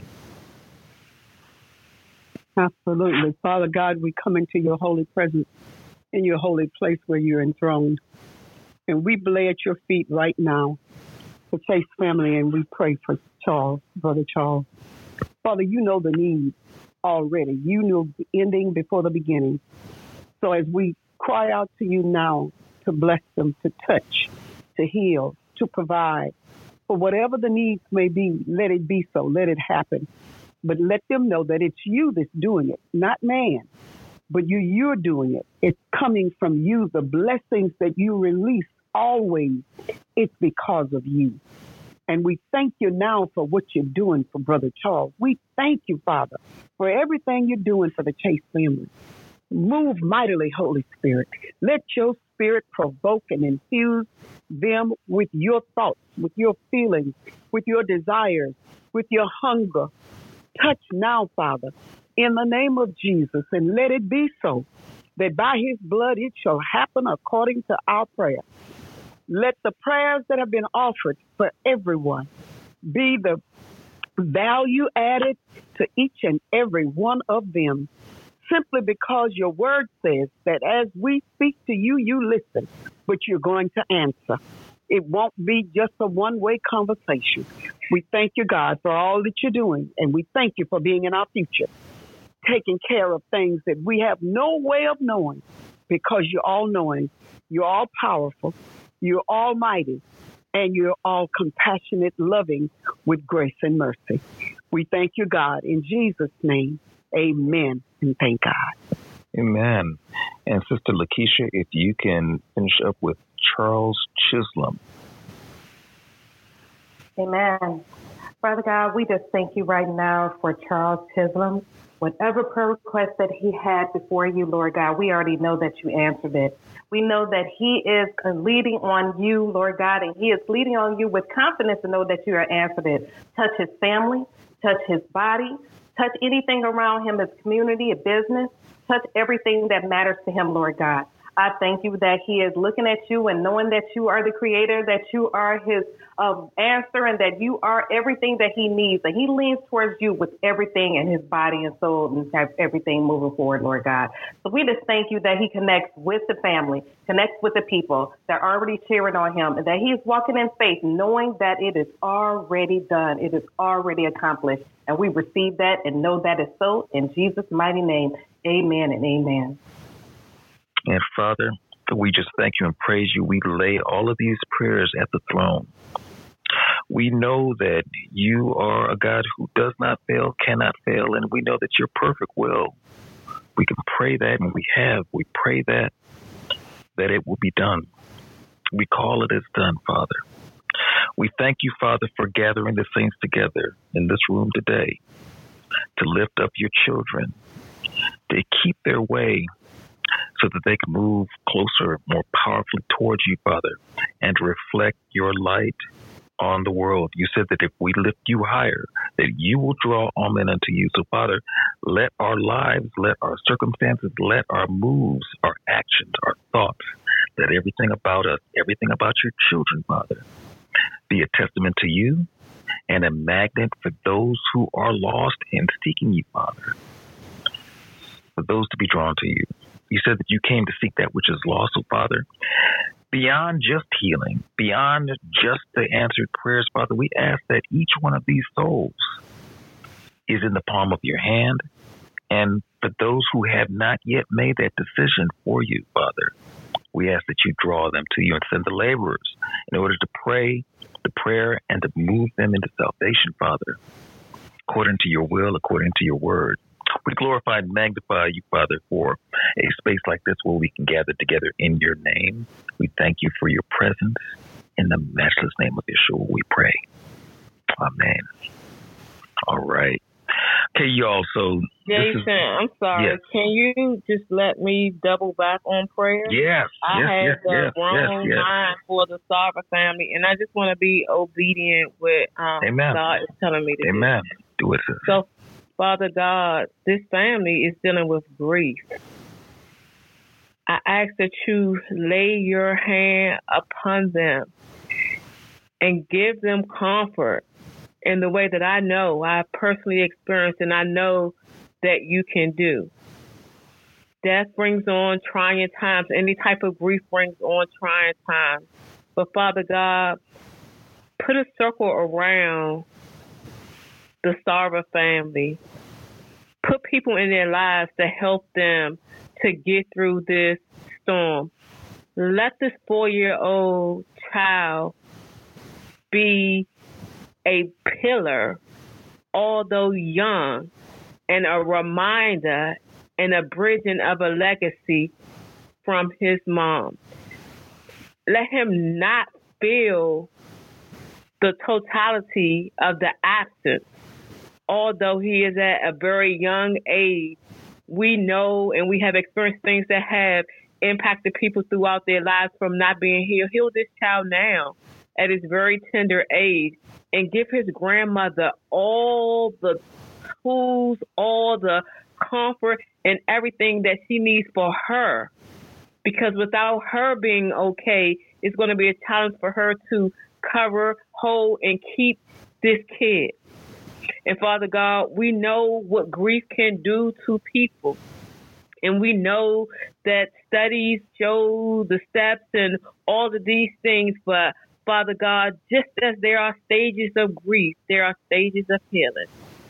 Absolutely. Father God, we come into your holy presence in your holy place where you're enthroned. And we lay at your feet right now, the Chase family, and we pray for Charles, Brother Charles. Father, you know the need. already. You knew the ending before the beginning. So as we cry out to you now to bless them, to touch, to heal, to provide, for whatever the needs may be, let it be so. Let it happen. But let them know that it's you that's doing it, not man. But you're doing it. It's coming from you. The blessings that you release always, it's because of you. And we thank you now for what you're doing for Brother Charles. We thank you, Father, for everything you're doing for the Chase family. Move mightily, Holy Spirit. Let your spirit provoke and infuse them with your thoughts, with your feelings, with your desires, with your hunger. Touch now, Father, in the name of Jesus, and let it be so, that by his blood it shall happen according to our prayer. Let the prayers that have been offered for everyone be the value added to each and every one of them, simply because your word says that as we speak to you, you listen, but you're going to answer. It won't be just a one-way conversation. We thank you, God, for all that you're doing, and we thank you for being in our future, taking care of things that we have no way of knowing, because you're all-knowing, you're all-powerful, you're almighty, and you're all compassionate, loving, with grace and mercy. We thank you, God, in Jesus' name. Amen, and thank God. Amen. And Sister Lakeisha, if you can finish up with Charles Chisholm. Amen. Father God, we just thank you right now for Charles Chisholm. Whatever prayer request that he had before you, Lord God, we already know that you answered it. We know that he is leading on you, Lord God, and he is leading on you with confidence to know that you are answered it. Touch his family, touch his body, touch anything around him, his community, his business, touch everything that matters to him, Lord God. I thank you that he is looking at you and knowing that you are the creator, that you are his answer, and that you are everything that he needs. And he leans towards you with everything in his body and soul and have everything moving forward, Lord God. So we just thank you that he connects with the family, connects with the people that are already cheering on him, and that he is walking in faith, knowing that it is already done. It is already accomplished. And we receive that and know that is so. In Jesus' mighty name, amen and amen. And Father, we just thank you and praise you. We lay all of these prayers at the throne. We know that you are a God who does not fail, cannot fail, and we know that your perfect will. We can pray that, and we pray that it will be done. We call it as done, Father. We thank you, Father, for gathering the saints together in this room today to lift up your children, to keep their way so that they can move closer, more powerfully towards you, Father, and reflect your light on the world. You said that if we lift you higher, that you will draw all men unto you. So, Father, let our lives, let our circumstances, let our moves, our actions, our thoughts, let everything about us, everything about your children, Father, be a testament to you and a magnet for those who are lost and seeking you, Father, for those to be drawn to you. You said that you came to seek that which is lost. So, Father, beyond just healing, beyond just the answered prayers, Father, we ask that each one of these souls is in the palm of your hand. And for those who have not yet made that decision for you, Father, we ask that you draw them to you and send the laborers in order to pray the prayer and to move them into salvation, Father, according to your will, according to your word. We glorify and magnify you, Father, for a space like this where we can gather together in your name. We thank you for your presence. In the matchless name of Yeshua, we pray. Amen. All right. Okay, y'all. So, Jason, I'm sorry. Yes. Can you just let me double back on prayer? Yes. I had the wrong mind for the Sarver family, and I just want to be obedient with Amen. God is telling me to Amen. Do it, sis. So, Father God, this family is dealing with grief. I ask that you lay your hand upon them and give them comfort in the way that I know, I personally experienced, and I know that you can do. Death brings on trying times. Any type of grief brings on trying times. But Father God, put a circle around the Sarver family. Put people in their lives to help them to get through this storm. Let this 4-year-old child be a pillar, although young, and a reminder and a bridging of a legacy from his mom. Let him not feel the totality of the absence. Although he is at a very young age, we know and we have experienced things that have impacted people throughout their lives from not being here. Heal this child now at his very tender age and give his grandmother all the tools, all the comfort and everything that she needs for her. Because without her being okay, it's going to be a challenge for her to cover, hold, and keep this kid. And Father God, we know what grief can do to people. And we know that studies show the steps and all of these things. But Father God, just as there are stages of grief, there are stages of healing.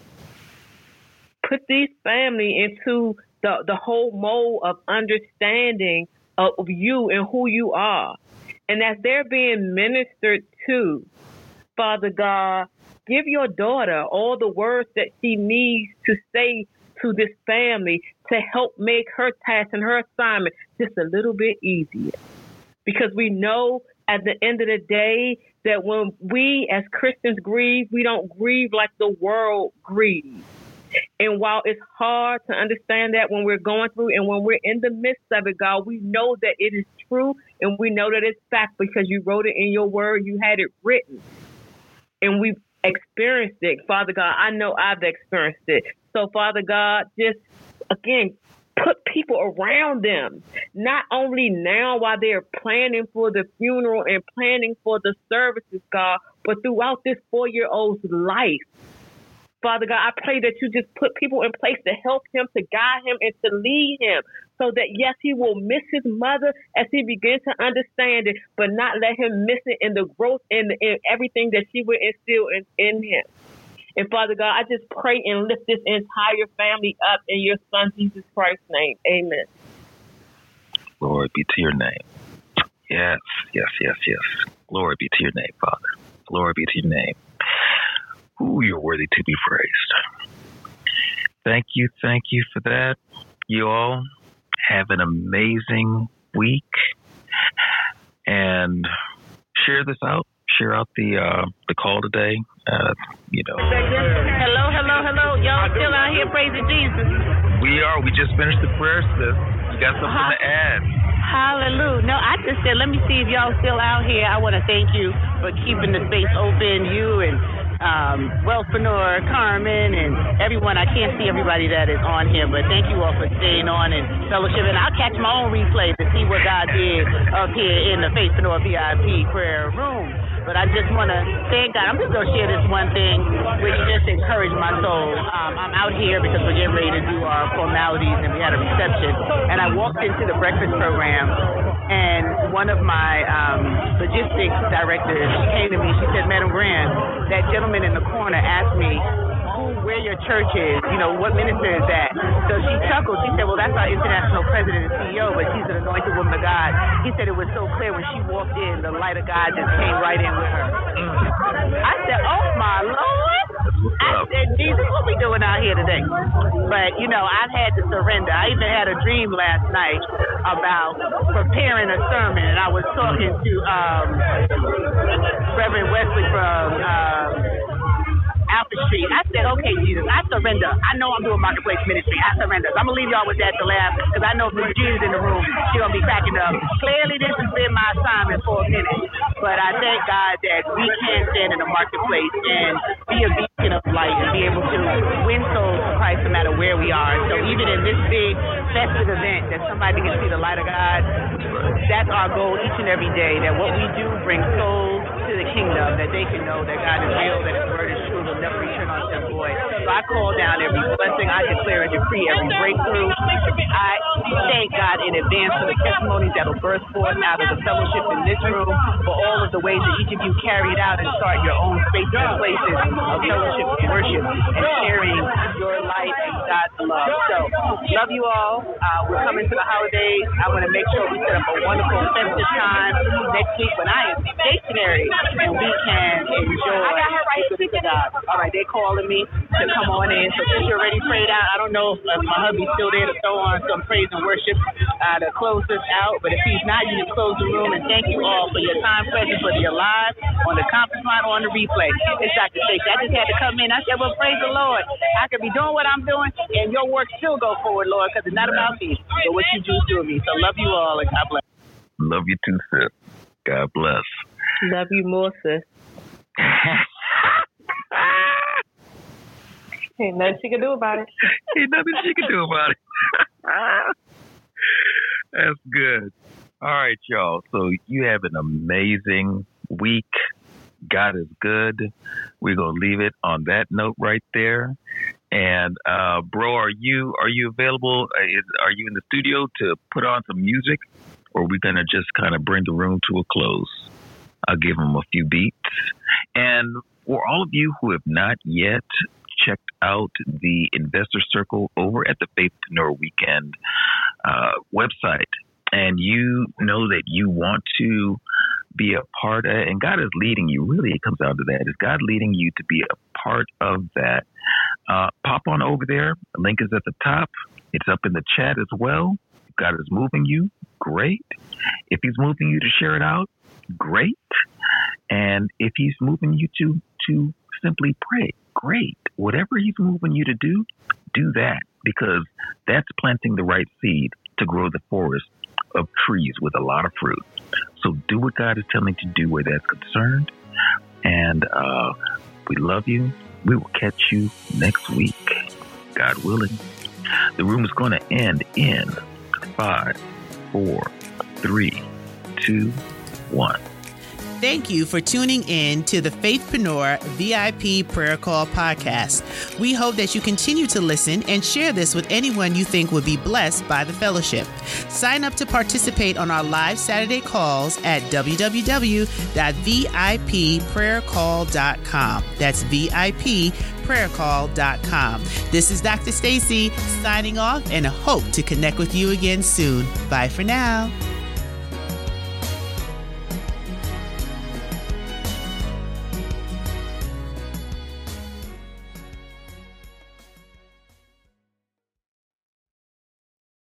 Put these family into the whole mold of understanding of you and who you are. And as they're being ministered to, Father God, give your daughter all the words that she needs to say to this family to help make her task and her assignment just a little bit easier. Because we know at the end of the day that when we as Christians grieve, we don't grieve like the world grieves. And while it's hard to understand that when we're going through and when we're in the midst of it, God, we know that it is true and we know that it's fact because you wrote it in your word, you had it written. And we've experienced it. Father God, I know I've experienced it. So, Father God, just, again, put people around them, not only now while they're planning for the funeral and planning for the services, God, but throughout this 4-year-old's life. Father God, I pray that you just put people in place to help him, to guide him, and to lead him so that, yes, he will miss his mother as he begins to understand it, but not let him miss it in the growth and in everything that she will instill in him. And, Father God, I just pray and lift this entire family up in your Son, Jesus Christ's name. Amen. Glory be to your name. Yes, yes, yes, yes. Glory be to your name, Father. Glory be to your name. Ooh, you're worthy to be praised. Thank you for that. You all have an amazing week. And share this out. Share out the call today. Hello. Y'all still out here praising Jesus? We are. We just finished the prayer, sis. You got something to add? Hallelujah. No, I just said, let me see if y'all still out here. I want to thank you for keeping the space open. You and Wealthpreneur, Carmen, and everyone. I can't see everybody that is on here, but thank you all for staying on and fellowship. And I'll catch my own replay to see what God did up here in the Faithpreneur VIP prayer room. But I just want to thank God. I'm just going to share this one thing, which just encouraged my soul. I'm out here because we're getting ready to do our formalities, and we had a reception. And I walked into the breakfast program, and one of my logistics directors, she came to me. She said, Madam Grant, that gentleman in the corner asked me where your church is, what minister is that? So she chuckled. She said, well, that's our international president and CEO, but she's an anointed woman of God. He said it was so clear when she walked in, the light of God just came right in with her. I said, oh, my Lord. I said, Jesus, what we doing out here today? But, I've had to surrender. I even had a dream last night about preparing a sermon, and I was talking to Reverend Wesley from Alpha Street. I said, okay, Jesus, I surrender. I know I'm doing marketplace ministry. I surrender. I'm going to leave y'all with that to laugh because I know if Miss Jean's in the room, she's going to be cracking up. Clearly, this has been my assignment for a minute. But I thank God that we can stand in the marketplace and be a beacon of light and be able to win souls for Christ no matter where we are. So even in this big festive event that somebody can see the light of God, that's our goal each and every day, that what we do brings souls to the kingdom, that they can know that God is real, that his word is true, will never return unto him void. So I call down every blessing. I declare and decree every breakthrough. I thank God in advance for the testimonies that will burst forth out of the fellowship in this room, for all of the ways that each of you carried out and start your own spaces and places of fellowship and worship and sharing your life and God's love. So, love you all. We're coming to the holidays. I want to make sure we set up a wonderful festive time next week when I am stationary and we can enjoy the goodness of God. All right, they're calling me to come on in. So since you're already prayed out, I don't know if my hubby's still there to throw on some praise and worship to close this out. But if he's not, you can close the room. And thank you all for your time present, whether you're live on the conference line or on the replay. It's Dr. Stacey. I just had to come in. I said, well, praise the Lord. I could be doing what I'm doing, and your work still go forward, Lord, because it's not about me, but what you do through me. So love you all, and God bless. Love you too, sis. God bless. Love you more, sis. Ain't nothing she can do about it. Ain't nothing she can do about it. That's good. All right, y'all. So you have an amazing week. God is good. We're going to leave it on that note right there. And, bro, are you available? Are you in the studio to put on some music? Or are we going to just kind of bring the room to a close? I'll give them a few beats. And for all of you who have not yet checked out the Investor Circle over at the Faithpreneur Weekend website, and you know that you want to be a part of, and God is leading you, really it comes down to that, is God leading you to be a part of that, pop on over there. The link is at the top. It's up in the chat as well. If God is moving you, great. If he's moving you to share it out, great. And if he's moving you to simply pray, great. Whatever he's moving you to do that, because that's planting the right seed to grow the forest of trees with a lot of fruit. So do what God is telling you to do where that's concerned. And we love you. We will catch you next week, God willing. The room is going to end in 5, 4, 3, 2, 1. Thank you for tuning in to the Faithpreneur VIP Prayer Call podcast. We hope that you continue to listen and share this with anyone you think would be blessed by the fellowship. Sign up to participate on our live Saturday calls at www.vipprayercall.com. That's vipprayercall.com. This is Dr. Stacey signing off and hope to connect with you again soon. Bye for now.